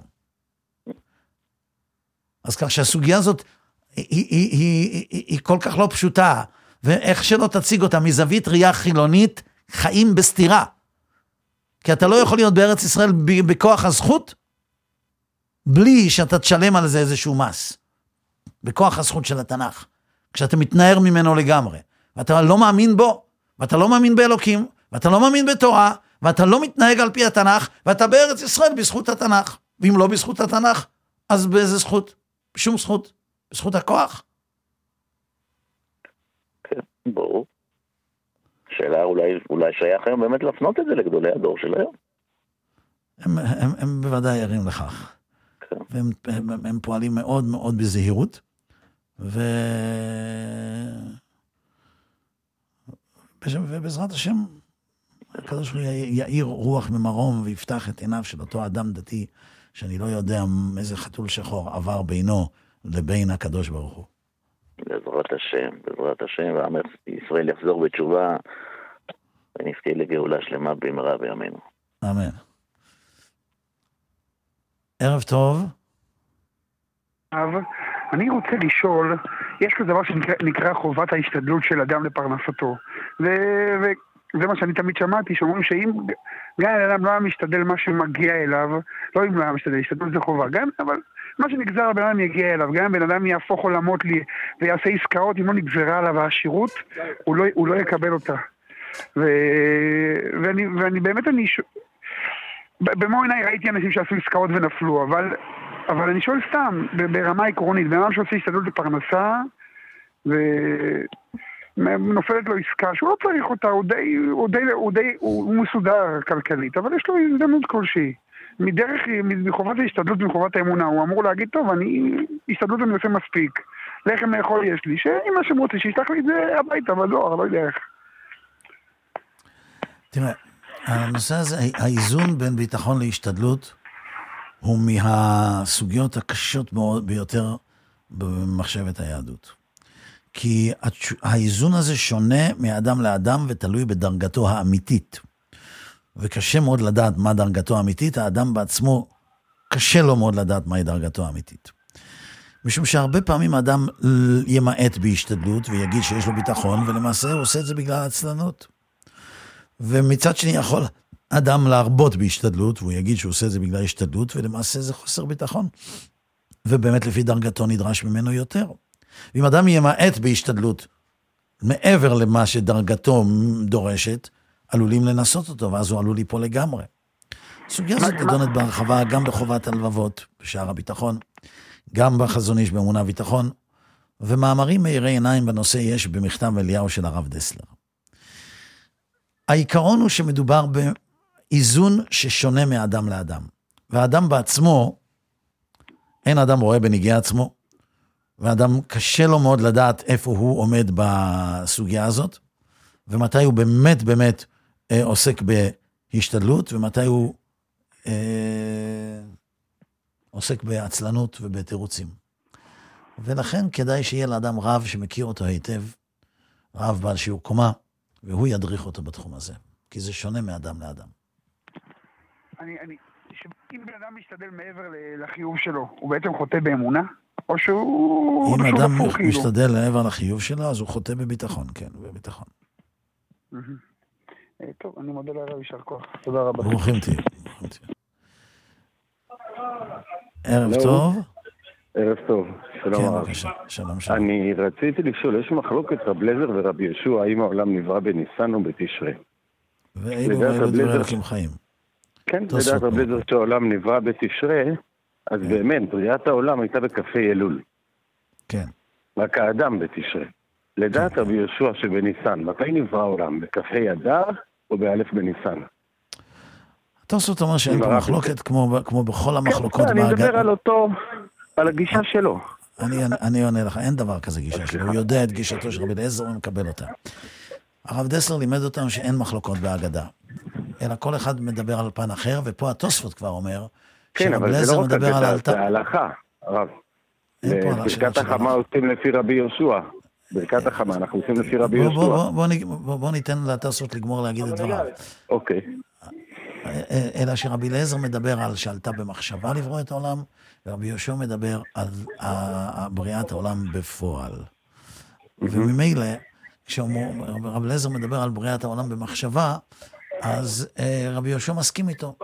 אז כך שהסוגיה הזאת היא כל כך לא פשוטה, ואיך שלא תציג אותה מזווית ראייה חילונית, חיים בסתירה. כי אתה לא יכול להיות בארץ ישראל בכוח הזכות, בלי שאתה תשלם על זה איזשהו מס. בכוח הזכות של התנ"ך. כשאתה מתנער ממנו לגמרי. ואתה לא מאמין בו, ואתה לא מאמין באלוקים, ואתה לא מאמין בתורה, ואתה לא מתנהג על פי התנ"ך, ואתה בארץ ישראל בזכות התנ"ך. ואם לא בזכות התנ"ך, אז באיזה זכות? בשום זכות. בזכות הכוח. כן, ברור. שאלה אולי שייך היום באמת להפנות את זה לגדולי הדור של היום. הם בוודאי ערים לכך. כן. והם פועלים מאוד מאוד בזהירות, ובעזרת השם, הקדוש ברוך הוא יאיר רוח ממרום ויפתח את עיניו של אותו אדם דתי, שאני לא יודע איזה חתול שחור עבר בינו לבין הקדוש ברוך הוא. בעזרת השם, ועם ישראל יחזור בתשובה, ונזכה לגאולה שלמה במהרה בימינו. אמן. ערב טוב. אני רוצה לשאול, יש כזה דבר שנקרא חובת ההשתדלות של אדם לפרנסתו, וזה מה שאני תמיד שמעתי, שאומרים שאם גם אדם לא היה משתדל מה שמגיע אליו, לא אם לא היה משתדל, השתדלות זה חובה, גם, אבל מה שנגזר הבן אדם יגיע אליו, גם בן אדם יהפוך עולמות לי ויעשה עסקאות, אם לא נגזרה עליו העשירות, הוא לא יקבל אותה. ואני באמת, במו עיניי ראיתי אנשים שעשו עסקאות ונפלו, אבל אני שואל סתם, ברמה עקרונית, בן אדם שעושה השתדלות לפרנסה, ונופלת לו עסקה, שהוא לא צריך אותה, הוא מסודר כלכלית, אבל יש לו הזדמנות כלשהי. מחובת ההשתדלות ומחובת האמונה, הוא אמור להגיד, טוב, השתדלות אני עושה מספיק, לחם לאכול יש לי, שאם השם רוצה שישלח לי את זה הביתה, בדואר, לא יודע איך. תראה, הנושא הזה, האיזון בין ביטחון להשתדלות, הוא מהסוגיות הקשות ביותר במחשבת היהדות. כי האיזון הזה שונה מאדם לאדם ותלוי בדרגתו האמיתית. וקשה מאוד לדעת מה דרגתו האמיתית, האדם בעצמו קשה לו מאוד לדעת מהי דרגתו האמיתית. משום שהרבה פעמים האדם ימעט בהשתדלות ויגיד שיש לו ביטחון, ולמעשה הוא עושה את זה בגלל עצלנות. ומצד שני יכול אדם להרבות בהשתדלות, והוא יגיד שהוא עושה את זה בגלל השתדלות, ולמעשה זה חוסר ביטחון. ובאמת לפי דרגתו נדרש ממנו יותר. ואם אדם ימעט בהשתדלות מעבר למה שדרגתו דורשת, עלולים לנסות אותו, ואז הוא עלול ליפול לגמרי. הסוגיה הזאת נדונת בהרחבה גם בחובת הלבבות, בשער הביטחון, גם בחזון איש באמונה וביטחון, ומאמרים מאירי עיניים בנושא יש במכתב אליהו של הרב דסלר. העיקרון הוא שמדובר באיזון ששונה מאדם לאדם. והאדם בעצמו, אין אדם רואה בנגיע עצמו, ואדם קשה לו מאוד לדעת איפה הוא עומד בסוגיה הזאת, ומתי הוא באמת עוסק בהשתדלות, ומתי הוא עוסק בעצלנות ובתירוצים. ולכן כדאי שיהיה לאדם רב שמכיר אותו היטב, רב בעל שיעור קומה, והוא ידריך אותו בתחום הזה, כי זה שונה מאדם לאדם. אם בן אדם משתדל מעבר לחיוב שלו, הוא בעצם חוטא באמונה? או שהוא... אם אדם משתדל מעבר לחיוב שלו, אז הוא חוטא בביטחון, כן, בביטחון. טוב, אני מודה להרב, יישר כוח. תודה רבה. ברוכים תהיו. ערב טוב. ערב טוב, שלום הרב. שלום. אני רציתי לשאול, יש מחלוקת רב לזר ורב יהושע, האם העולם נברא בניסן או בתשרי? ואילו ראינו דברי אלוקים חיים. כן, לדעת רבי אליעזר שהעולם נברא בתשרי, אז באמת, בריאת העולם הייתה בכ"ה אלול. כן. רק האדם בתשרי. לדעת רבי יהושע שבניסן, מתי נברא העולם? בכ"ה אדר או באלף בניסן? תוספות אומר שאין פה מחלוקת כמו בכל המחלוקות. אני מדבר על אותו, על הגישה שלו. אני עונה לך, אין דבר כזה גישה שלו. הוא יודע את גישתו של רבי אליעזר ומקבל אותה. הרב דסלר לימד אותנו שאין מחלוקות בהגדה. אלא כל אחד מדבר על פן אחר, ופה התוספות כבר אומר, כן, אבל זה לא רק אגדה, זה ההלכה, הרב. ברכת החמה עושים לפי רבי יהושע. ברכת החמה, אנחנו עושים לפי רבי יהושע. בוא ניתן לתוספות לגמור להגיד את דבריו. אוקיי. אלא שרבי אליעזר מדבר על שעלתה במחשבה לברוא את העולם, ורבי יהושע מדבר על בריאת העולם בפועל. וממילא, כשרבי אליעזר מדבר על בריאת העולם במחשבה, אז רבי יהושע מסכים איתו,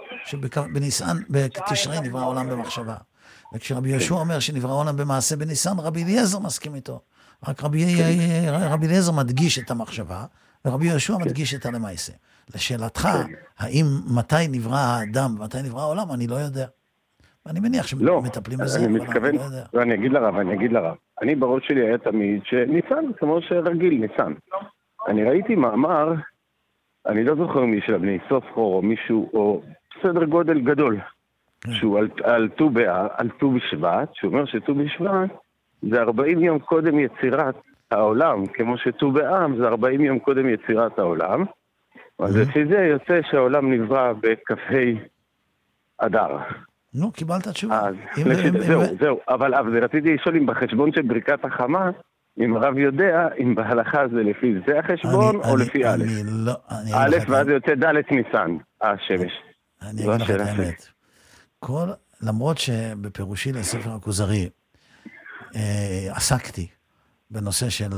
בתשרי נברא העולם במחשבה. וכשרבי יהושע אומר שנברא העולם במעשה בניסן, רבי אליעזר מסכים איתו. רק רבי אליעזר מדגיש את המחשבה, ורבי יהושע מדגיש את הלמעשה. לשאלתך, האם מתי נברא האדם ומתי נברא העולם, אני לא יודע. אני מניח שמטפלים בזה, אני מתכוון, אני אגיד לרב. אני בראש שלי היה תמיד שניסן, כמו שרגיל ניסן. אני ראיתי מאמר, אני לא זוכר מי של בני סופרו או מישהו, או סדר גודל גדול, שהוא על ט"ו בשבט, שהוא אומר שט"ו בשבט זה 40 יום קודם יצירת העולם, כמו שט"ו באב זה 40 יום קודם יצירת העולם, אז לפי זה יוצא שהעולם נברא בכ"ה אדר. נו, קיבלת תשובה. זהו, אבל רציתי לשאול אם בחשבון של ברכת החמה, אם הרב יודע, אם בהלכה זה לפי זה החשבון או לפי א'. א' ואז יוצא ד' ניסן, השמש. אני אגיד לך את האמת. למרות שבפירושי לספר הכוזרי עסקתי בנושא של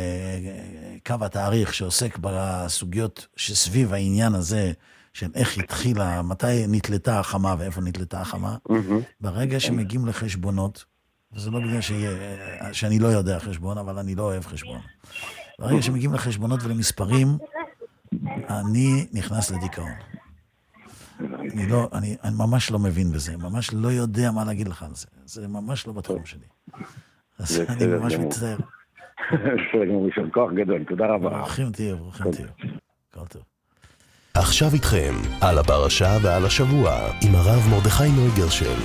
קו התאריך שעוסק בסוגיות שסביב העניין הזה של איך התחילה, מתי נתלתה החמה ואיפה נתלתה החמה, ברגע שמגיעים לחשבונות, וזה לא בגלל שאני לא יודע חשבון, אבל אני לא אוהב חשבון. ברגע שמגיעים לחשבונות ולמספרים, אני נכנס לדיכאון. אני ממש לא מבין בזה, ממש לא יודע מה להגיד לך על זה. זה ממש לא בתחום שלי. אז אני ממש מצטער. בסדר, כוח גדול, תודה רבה. ברוכים תהיו. כל טוב. עכשיו איתכם, על הפרשה ועל השבוע, עם הרב מרדכי נוי גרשל.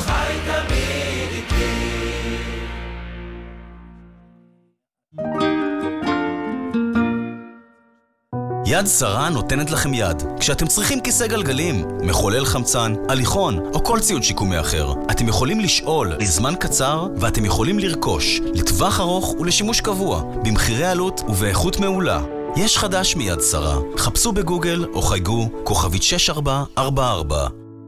יד שרה נותנת לכם יד. כשאתם צריכים כיסא גלגלים, מחולל חמצן, הליכון או כל ציוד שיקומי אחר, אתם יכולים לשאול לזמן קצר ואתם יכולים לרכוש לטווח ארוך ולשימוש קבוע, במחירי עלות ובאיכות מעולה. יש חדש מיד שרה. חפשו בגוגל או חייגו כוכבית 6444.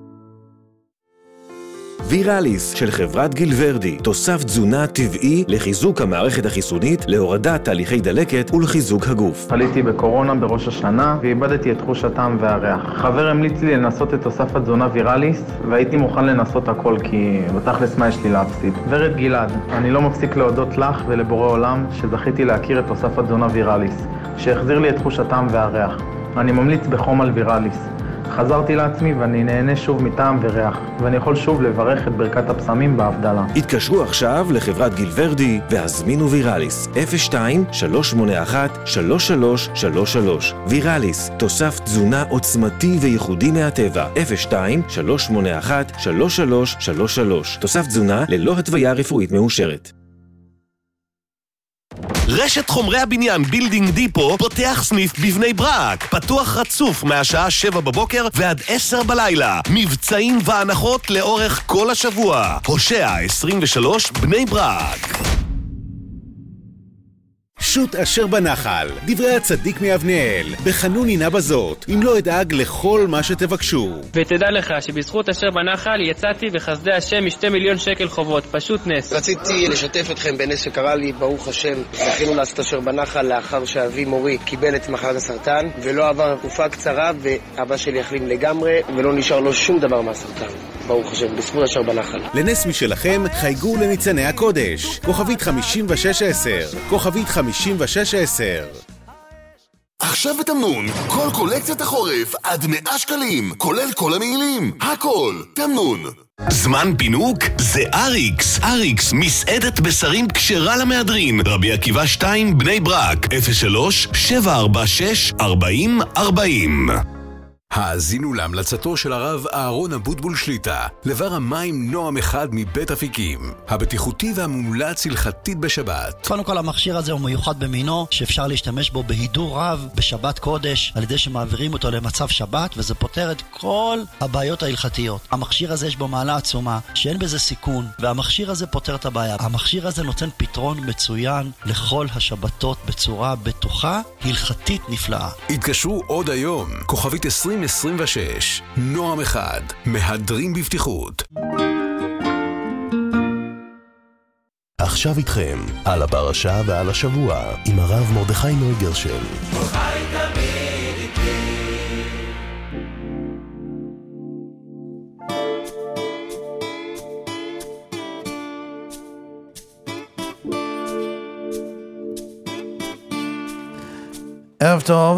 ויראליס של חברת גילוורדי, תוסף תזונה טבעי לחיזוק המערכת החיסונית, להורדת תהליכי דלקת ולחיזוק הגוף. חליתי בקורונה בראש השנה ואיבדתי את תחוש הטעם והריח. חבר המליץ לי לנסות את תוסף התזונה ויראליס והייתי מוכן לנסות הכל כי בתכלס מה יש לי להפסיד. ורד גלעד, אני לא מפסיק להודות לך ולבורא עולם שזכיתי להכיר את תוסף התזונה ויראליס, שהחזיר לי את תחוש הטעם והריח. אני ממליץ בחום על ויראליס. חזרתי לעצמי ואני נהנה שוב מטעם וריח, ואני יכול שוב לברך את ברכת הפסמים בהבדלה. התקשרו עכשיו לחברת גילוורדי והזמינו ויראליס 02-381-3333. ויראליס, תוסף תזונה עוצמתי וייחודי מהטבע 02-381-3333. תוסף תזונה ללא התוויה רפואית מאושרת. רשת חומרי הבניין בילדינג דיפו פותח סניף בבני ברק. פתוח רצוף מהשעה 7 בבוקר ועד 10 בלילה. מבצעים והנחות לאורך כל השבוע. הושע 23 בני ברק. שוט אשר בנחל, דברי הצדיק מאבניאל, בחנון הנה בזאת, אם לא אדאג לכל מה שתבקשו. ותדע לך שבזכות אשר בנחל יצאתי בחסדי השם מ2 מיליון שקל חובות, פשוט נס. רציתי לשתף אתכם בנס שקרה לי, ברוך השם, זכינו לעשות אשר בנחל לאחר שאבי מורי קיבל את מחלת הסרטן, ולא עבר תקופה קצרה ואבא שלי החלים לגמרי, ולא נשאר לו שום דבר מהסרטן. ברוך השם, בזכות אשר בנחל. לנס משלכם, חייגו לניצני הקודש. כוכבית 5610, כוכבית 5610. עכשיו בתמנון, כל קולקציית החורף עד 100 שקלים, כולל כל המעילים. הכל, תמנון. זמן פינוק זה אריקס. אריקס, מסעדת בשרים כשרה למהדרין. רבי עקיבא 2, בני ברק, 03-746-4040. האזינו להמלצתו של הרב אהרון אבוטבול שליטה, לבר המים נועם אחד מבית אפיקים, הבטיחותי והמומלץ הלכתית בשבת. קודם כל המכשיר הזה הוא מיוחד במינו, שאפשר להשתמש בו בהידור רב בשבת קודש, על ידי שמעבירים אותו למצב שבת, וזה פותר את כל הבעיות ההלכתיות. המכשיר הזה יש בו מעלה עצומה, שאין בזה סיכון, והמכשיר הזה פותר את הבעיה. המכשיר הזה נותן פתרון מצוין לכל השבתות בצורה בטוחה, הלכתית נפלאה. התקשרו עוד היום, כוכבית 2026, נועם אחד, מהדרים בבטיחות. עכשיו איתכם, על הפרשה ועל השבוע, עם הרב מרדכי נוי גרשל. ערב טוב.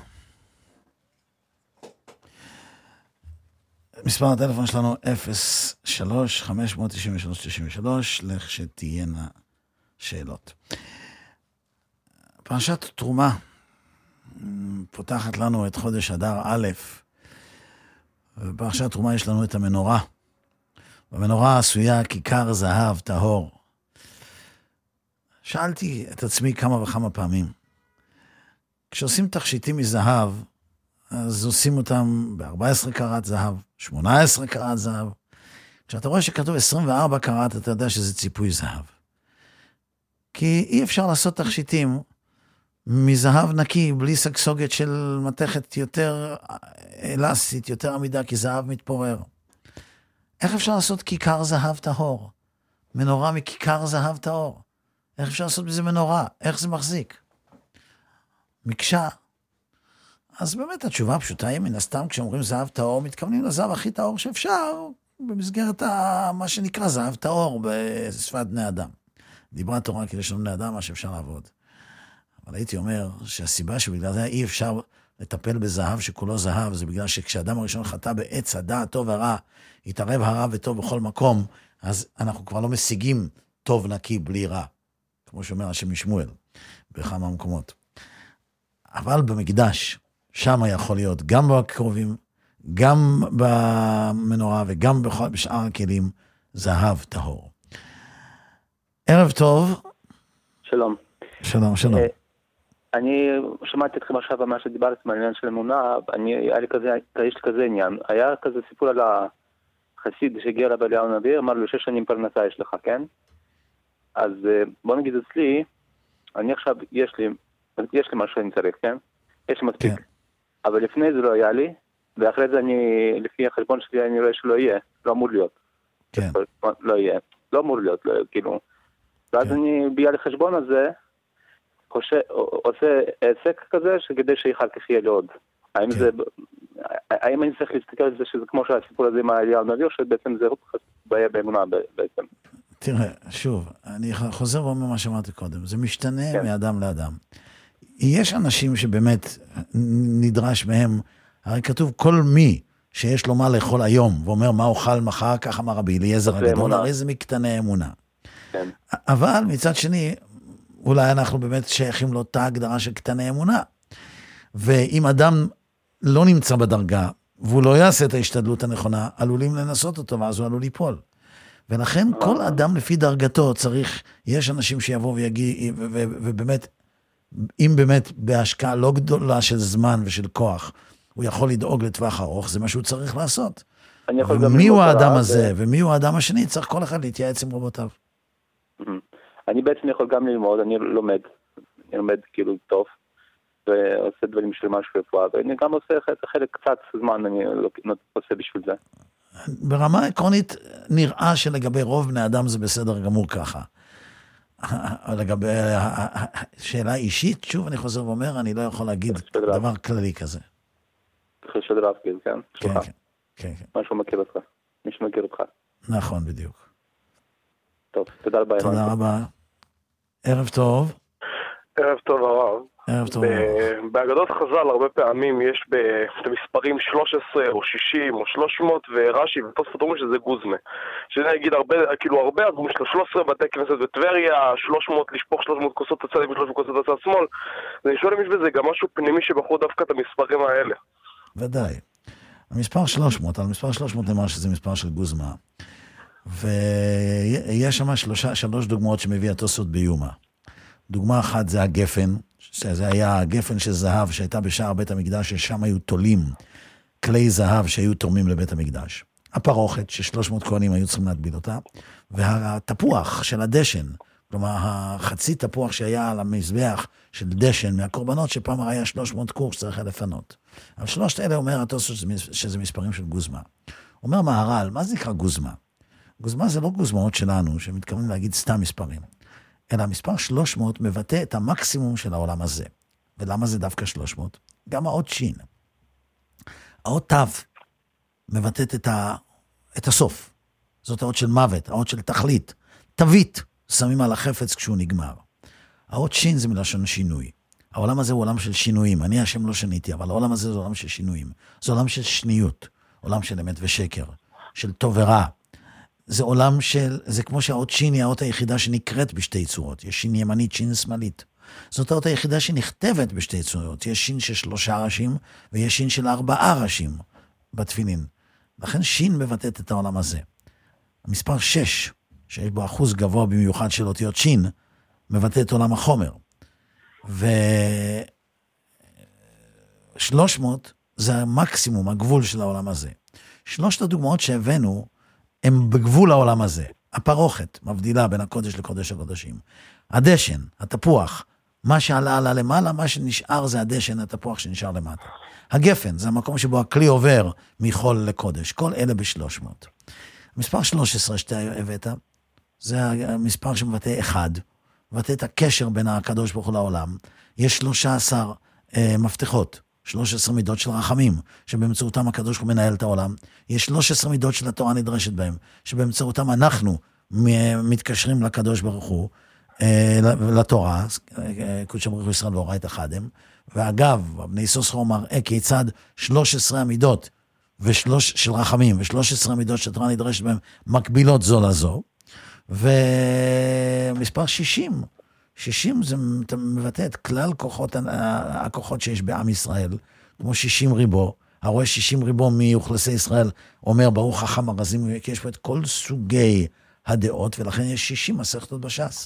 מספר הטלפון שלנו 03-593-93, לכשתהיינה שאלות. פרשת תרומה פותחת לנו את חודש אדר א', בפרשת תרומה יש לנו את המנורה. במנורה עשויה כיכר זהב טהור. שאלתי את עצמי כמה וכמה פעמים, כשעושים תכשיטים מזהב, אז עושים אותם ב-14 קראט זהב, 18 קראט זהב. כשאתה רואה שכתוב 24 קראט, אתה יודע שזה ציפוי זהב. כי אי אפשר לעשות תכשיטים מזהב נקי, בלי סגסוגת של מתכת יותר אלסטית, יותר עמידה, כי זהב מתפורר. איך אפשר לעשות כיכר זהב טהור? מנורה מכיכר זהב טהור. איך אפשר לעשות בזה מנורה? איך זה מחזיק? מקשה. אז באמת התשובה הפשוטה היא, מן הסתם, כשאומרים זהב טהור, מתכוונים לזהב הכי טהור שאפשר, במסגרת מה שנקרא זהב טהור בשפת בני אדם. דיברה התורה כי יש לנו בני אדם מה שאפשר לעבוד. אבל הייתי אומר שהסיבה שבגלל זה אי אפשר לטפל בזהב שכולו זהב, זה בגלל שכשאדם הראשון חטא בעץ הדעת טוב ורע, התערב הרע וטוב בכל מקום, אז אנחנו כבר לא משיגים טוב נקי בלי רע, כמו שאומר השם משמואל, בכמה מקומות. אבל במקדש, שם יכול להיות גם בקרובים, גם במנורה וגם בשאר הכלים, זהב טהור. ערב טוב. שלום. שלום, שלום. אני שמעתי אתכם עכשיו במה שדיברתם על העניין של אמונה, יש לי כזה עניין. היה כזה סיפור על החסיד שהגיע רב אליהו הנביא, אמר לו 6 שנים פרנסה יש לך, כן? אז בוא נגיד אצלי, אני עכשיו, יש לי מה שאני צריך, כן? יש לי מספיק. אבל לפני זה לא היה לי, ואחרי זה לפי החשבון שלי אני רואה שלא יהיה, לא אמור להיות. כן. לא יהיה, לא אמור להיות, כאילו. ואז אני ביע לחשבון הזה, עושה עסק כזה, שכדי שאחר כך יהיה לי עוד. האם אני צריך להסתכל על זה שזה כמו שהסיפור הזה עם אליהו הנביא, או שבעצם זה בעיה באמונה בעצם? תראה, שוב, אני חוזר ואומר מה שאמרתי קודם, זה משתנה מאדם לאדם. יש אנשים שבאמת נדרש מהם, הרי כתוב כל מי שיש לו מה לאכול היום, ואומר מה אוכל מחר, כך אמר רבי אליעזר הגדול, הרי זה מקטני אמונה. כן. אבל מצד שני, אולי אנחנו באמת שייכים לאותה הגדרה של קטני אמונה. ואם אדם לא נמצא בדרגה, והוא לא יעשה את ההשתדלות הנכונה, עלולים לנסות אותו, ואז הוא עלול ליפול. ולכן כל אדם לפי דרגתו צריך, יש אנשים שיבואו ויגיעו, ובאמת, אם באמת בהשקעה לא גדולה של זמן ושל כוח, הוא יכול לדאוג לטווח ארוך, זה מה שהוא צריך לעשות. ומי הוא האדם הזה, ומי הוא האדם השני, צריך כל אחד להתייעץ עם רבותיו. אני בעצם יכול גם ללמוד, אני לומד כאילו טוב, ועושה דברים של משהו רפואה, ואני גם עושה חלק קצת זמן, אני עושה בשביל זה. ברמה עקרונית, נראה שלגבי רוב בני אדם זה בסדר גמור ככה. לגבי שאלה אישית, שוב אני חוזר ואומר, אני לא יכול להגיד דבר כללי כזה. חשד רב, כן? כן. משהו מכיר אותך, מישהו מכיר אותך. נכון, בדיוק. טוב, תודה רבה. תודה רבה. ערב טוב. ערב טוב הרב. ערב טוב. באגדות חז"ל הרבה פעמים יש במספרים 13 או 60 או 300 ורש"י ותוספות אומרים שזה גוזמה. שזה נגיד הרבה, כאילו הרבה, אז אומרים 13 בתי כנסת בטבריה, 300 לשפוך 300 כוסות הצד ו300 כוסות הצד שמאל. אני שואל אם יש בזה גם משהו פנימי שבחרו דווקא את המספרים האלה. ודאי. המספר 300, על מספר 300 נאמר שזה מספר של גוזמה. ויש שם שלוש דוגמאות שמביא התוספות ביומה. דוגמה אחת זה הגפן, שזה היה הגפן של זהב שהייתה בשער בית המקדש, ששם היו תולים כלי זהב שהיו תורמים לבית המקדש. הפרוכת, ש300 כהנים היו צריכים להטביל אותה, והתפוח של הדשן, כלומר החצי תפוח שהיה על המזבח של דשן מהקורבנות, שפעם היה 300 קור שצריך לפנות. אבל שלושת אלה אומר התוספות שזה מספרים של גוזמה. אומר מהר"ל, מה זה נקרא גוזמה? גוזמה זה לא גוזמאות שלנו, שמתכוונים להגיד סתם מספרים. אלא המספר 300 מבטא את המקסימום של העולם הזה. ולמה זה דווקא 300? גם האות שין. האות תו מבטאת את הסוף. זאת האות של מוות, האות של תכלית. תווית שמים על החפץ כשהוא נגמר. האות שין זה מלשון שינוי. העולם הזה הוא עולם של שינויים. אני השם לא שניתי, אבל העולם הזה זה עולם של שינויים. זה עולם של שניות. עולם של אמת ושקר. של טוב ורע. זה עולם זה כמו שהאות שין היא האות היחידה שנקראת בשתי צורות. יש שין ימנית, שין שמאלית. זאת האות היחידה שנכתבת בשתי צורות. יש שין של 3 ראשים, ויש שין של 4 ראשים בתפילין. לכן שין מבטאת את העולם הזה. המספר 6, שיש בו אחוז גבוה במיוחד של אותיות שין, מבטא את עולם החומר. ו300 זה המקסימום, הגבול של העולם הזה. 3 הדוגמאות שהבאנו, הם בגבול העולם הזה. הפרוכת מבדילה בין הקודש לקודש הקודשים. הדשן, התפוח, מה שעלה למעלה, מה שנשאר זה הדשן, התפוח שנשאר למטה. הגפן, זה המקום שבו הכלי עובר מחול לקודש. כל אלה ב300. מספר 13 שאתה הבאת, זה המספר שמבטא אחד, מבטא את הקשר בין הקדוש ברוך הוא לעולם. יש 13 מפתחות. 13 מידות של רחמים, שבאמצעותם הקדוש הוא מנהל את העולם. יש 13 מידות של התורה נדרשת בהם, שבאמצעותם אנחנו מתקשרים לקדוש ברוך הוא, לתורה, קודש ברוך הוא ישראל והורית החדם, ואגב, בני סוסחור מראה כיצד 13 המידות של רחמים, ו13 המידות של התורה נדרשת בהם, מקבילות זו לזו, ומספר 60, 60 זה מבטא את כלל הכוחות שיש בעם ישראל, כמו 60 ריבו, הרואה 60 ריבו מאוכלסי ישראל, אומר ברוך חכם ארזים, כי יש פה את כל סוגי הדעות, ולכן יש 60 מסכתות בש"ס.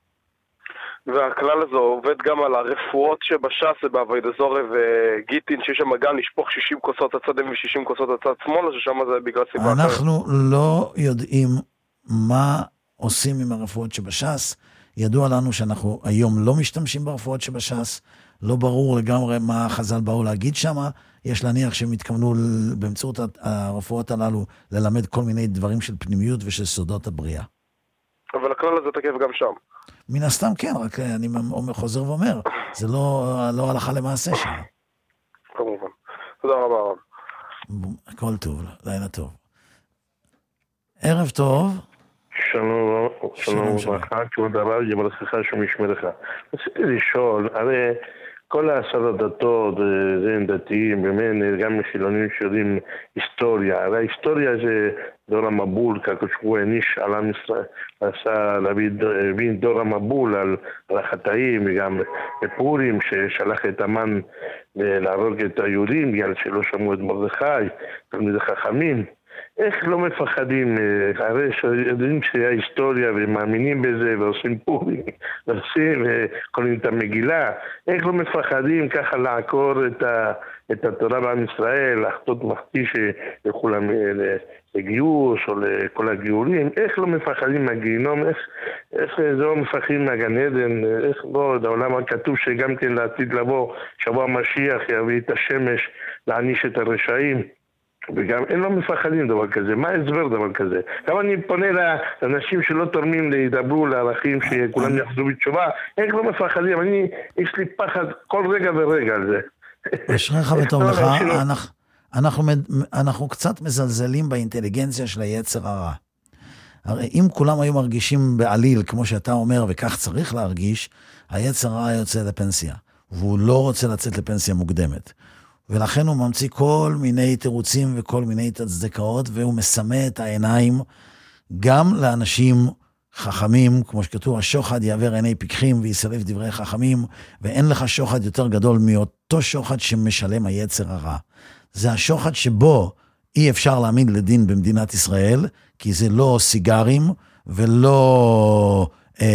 והכלל הזה עובד גם על הרפואות שבש"ס ובאביידע זורא וגיטין, שיש שם גם לשפוך 60 כוסות הצד ימין ו60 כוסות הצד שמאל, ששם זה בגלל סיבה אחרת. אנחנו לא יודעים מה עושים עם הרפואות שבש"ס, ידוע לנו שאנחנו היום לא משתמשים ברפואות שבש"ס, לא ברור לגמרי מה חז"ל באו להגיד שם, יש להניח שהם התכוונו באמצעות הרפואות הללו ללמד כל מיני דברים של פנימיות ושל סודות הבריאה. אבל הכלל הזה תקף גם שם. מן הסתם כן, רק אני חוזר ואומר, זה לא הלכה למעשה שם. כמובן. תודה רבה רב. הכל טוב, לילה טוב. ערב טוב. שלום וברכה, כבוד הרב, יברכך שם ישמרך. רציתי לשאול, הרי כל 10 הדתות, זה הם דתיים, באמת, גם חילונים שיודעים היסטוריה. הרי ההיסטוריה זה דור המבול, כשהוא העניש על עם ישראל, עשה להביא דור המבול על החטאים, וגם בפורים, ששלח את המן להרוג את היהודים, בגלל שלא שמעו את מרדכי, תלמידי חכמים. איך לא מפחדים, הרי שיודעים שהיה היסטוריה ומאמינים בזה ועושים פורים, ועושים וקוראים את המגילה, איך לא מפחדים ככה לעקור את התורה בעם ישראל, לחטות מחטיא שילכו לגיוס או לכל הגיורים, איך לא מפחדים מהגיהינום, איך לא מפחדים מהגן עדן, איך לא, העולם הכתוב שגם כן לעתיד לבוא, שבוע המשיח יביא את השמש להעניש את הרשעים, וגם אין לו מפחדים דבר כזה. מה הסבר דבר כזה? גם אני פונה לאנשים שלא תורמים להידברו לערכים שכולם יחזרו בתשובה, איך לא מפחדים? יש לי פחד כל רגע ורגע על זה. אשריך וטוב לך, אנחנו קצת מזלזלים באינטליגנציה של היצר הרע. הרי אם כולם היו מרגישים בעליל, כמו שאתה אומר, וכך צריך להרגיש, היצר הרע יוצא לפנסיה, והוא לא רוצה לצאת לפנסיה מוקדמת. ולכן הוא ממציא כל מיני תירוצים וכל מיני תצדקאות, והוא מסמא את העיניים גם לאנשים חכמים, כמו שכתוב, השוחד יעבר עיני פיקחים ויסלף דברי חכמים, ואין לך שוחד יותר גדול מאותו שוחד שמשלם היצר הרע. זה השוחד שבו אי אפשר להעמיד לדין במדינת ישראל, כי זה לא סיגרים ולא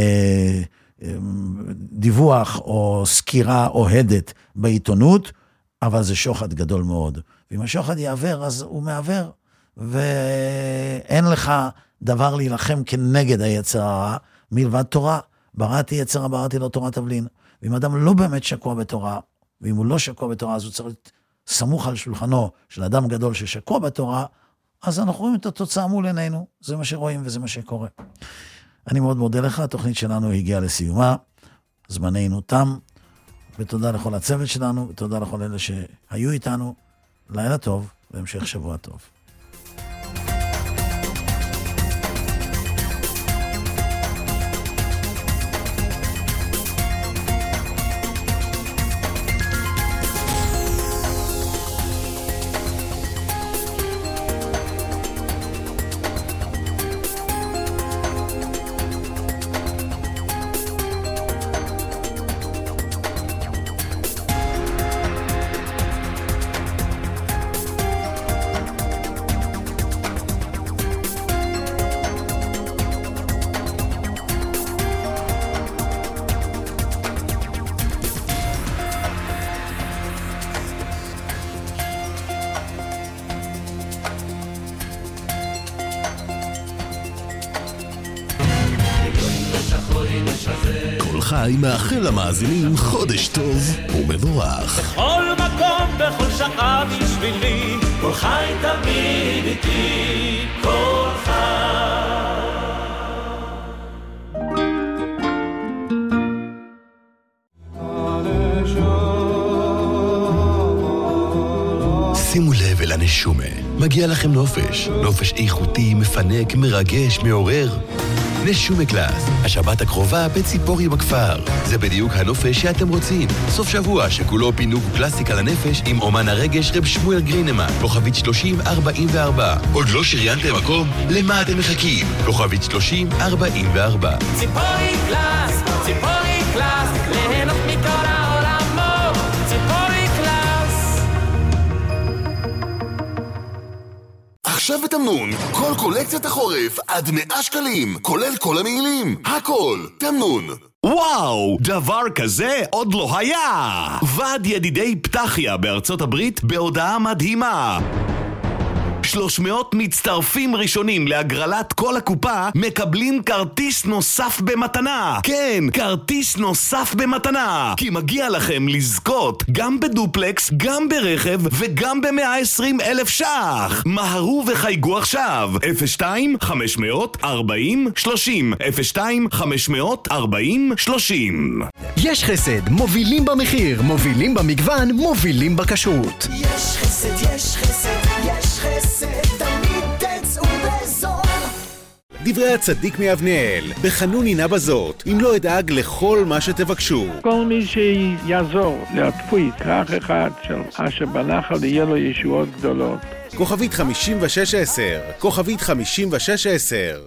דיווח או סקירה אוהדת בעיתונות, אבל זה שוחד גדול מאוד. ואם השוחד יעבר, אז הוא מעבר, ואין לך דבר להילחם כנגד היצר הרע, מלבד תורה. בראתי יצר, בראתי לו תורה תבלין. ואם אדם לא באמת שקוע בתורה, ואם הוא לא שקוע בתורה, אז הוא צריך להיות סמוך על שולחנו של אדם גדול ששקוע בתורה, אז אנחנו רואים את התוצאה מול עינינו. זה מה שרואים וזה מה שקורה. אני מאוד מודה לך, התוכנית שלנו הגיעה לסיומה, זמננו תם, ותודה לכל הצוות שלנו, ותודה לכל אלה שהיו איתנו. לילה טוב, והמשך שבוע טוב. חי מאחל למאזינים חודש טוב ומבורך. בכל מקום, בכל שעה בשבילי, כל חי תמיד איתי, כל חי. שימו לב אל הנשומה, מגיע לכם נופש, נופש איכותי, מפנק, מרגש, מעורר. נשומה קלאס, השבת הקרובה בציפורי בכפר. זה בדיוק הנופש שאתם רוצים. סוף שבוע שכולו פינוק קלאסיקה לנפש עם אומן הרגש רב שמואל גרינמן. כוכבית 3044. עוד לא שריינתם מקום? למה אתם מחכים? כוכבית 3044. ציפורי קלאס, ציפורי קלאס, ליהנות מכל העולמות. ציפורי קלאס. עכשיו בתמנון, כל קולקציית החורף עד 100 שקלים, כולל כל המעילים. הכל, תמנון. וואו, דבר כזה עוד לא היה. ועד ידידי פתחיה בארצות הברית בהודעה מדהימה. 300 מצטרפים ראשונים להגרלת כל הקופה מקבלים כרטיס נוסף במתנה. כן, כרטיס נוסף במתנה. כי מגיע לכם לזכות גם בדופלקס, גם ברכב וגם ב120,000 ש"ח. מהרו וחייגו עכשיו. 02-540-30 02-540-30. יש חסד, מובילים במחיר, מובילים במגוון, מובילים בכשרות. יש חסד, יש חסד, יש חסד, תמיד תצאו בזול. דברי הצדיק מאבנאל, בחנון עינה בזאת, אם לא אדאג לכל מה שתבקשו. כל מי שיעזור להטפוי כרך אחד של אשר בנחל יהיה לו ישועות גדולות. כוכבית 5610, כוכבית 5610.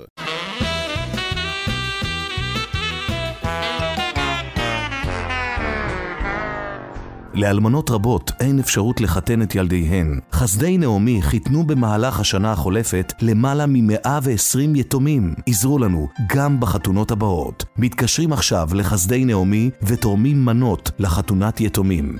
לאלמנות רבות אין אפשרות לחתן את ילדיהן. חסדי נעמי חיתנו במהלך השנה החולפת למעלה מ120 יתומים. עזרו לנו גם בחתונות הבאות. מתקשרים עכשיו לחסדי נעמי ותורמים מנות לחתונת יתומים.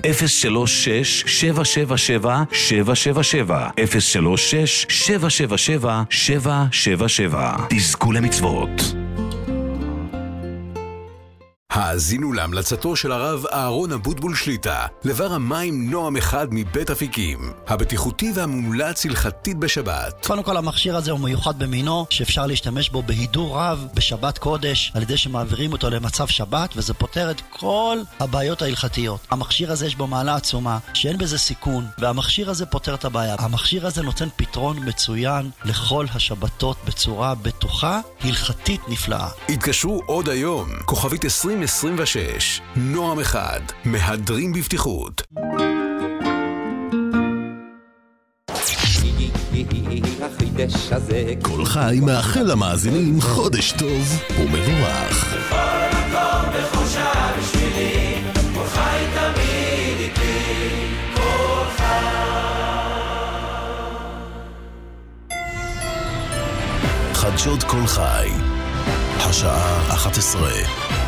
036-777-777 036-777-777. תזכו למצוות. האזינו להמלצתו של הרב אהרון אבוטבול שליטה, לבר המים נועם אחד מבית אפיקים, הבטיחותי והמומלץ הלכתית בשבת. קודם כל המכשיר הזה הוא מיוחד במינו, שאפשר להשתמש בו בהידור רב בשבת קודש, על ידי שמעבירים אותו למצב שבת, וזה פותר את כל הבעיות ההלכתיות. המכשיר הזה יש בו מעלה עצומה, שאין בזה סיכון, והמכשיר הזה פותר את הבעיה. המכשיר הזה נותן פתרון מצוין לכל השבתות בצורה בטוחה, הלכתית נפלאה. התקשרו עוד היום, כוכבית 2026, נועם אחד, מהדרים בבטיחות. כל חי מאחל למאזינים חודש טוב ומבורך. חדשות כל חי, השעה 11.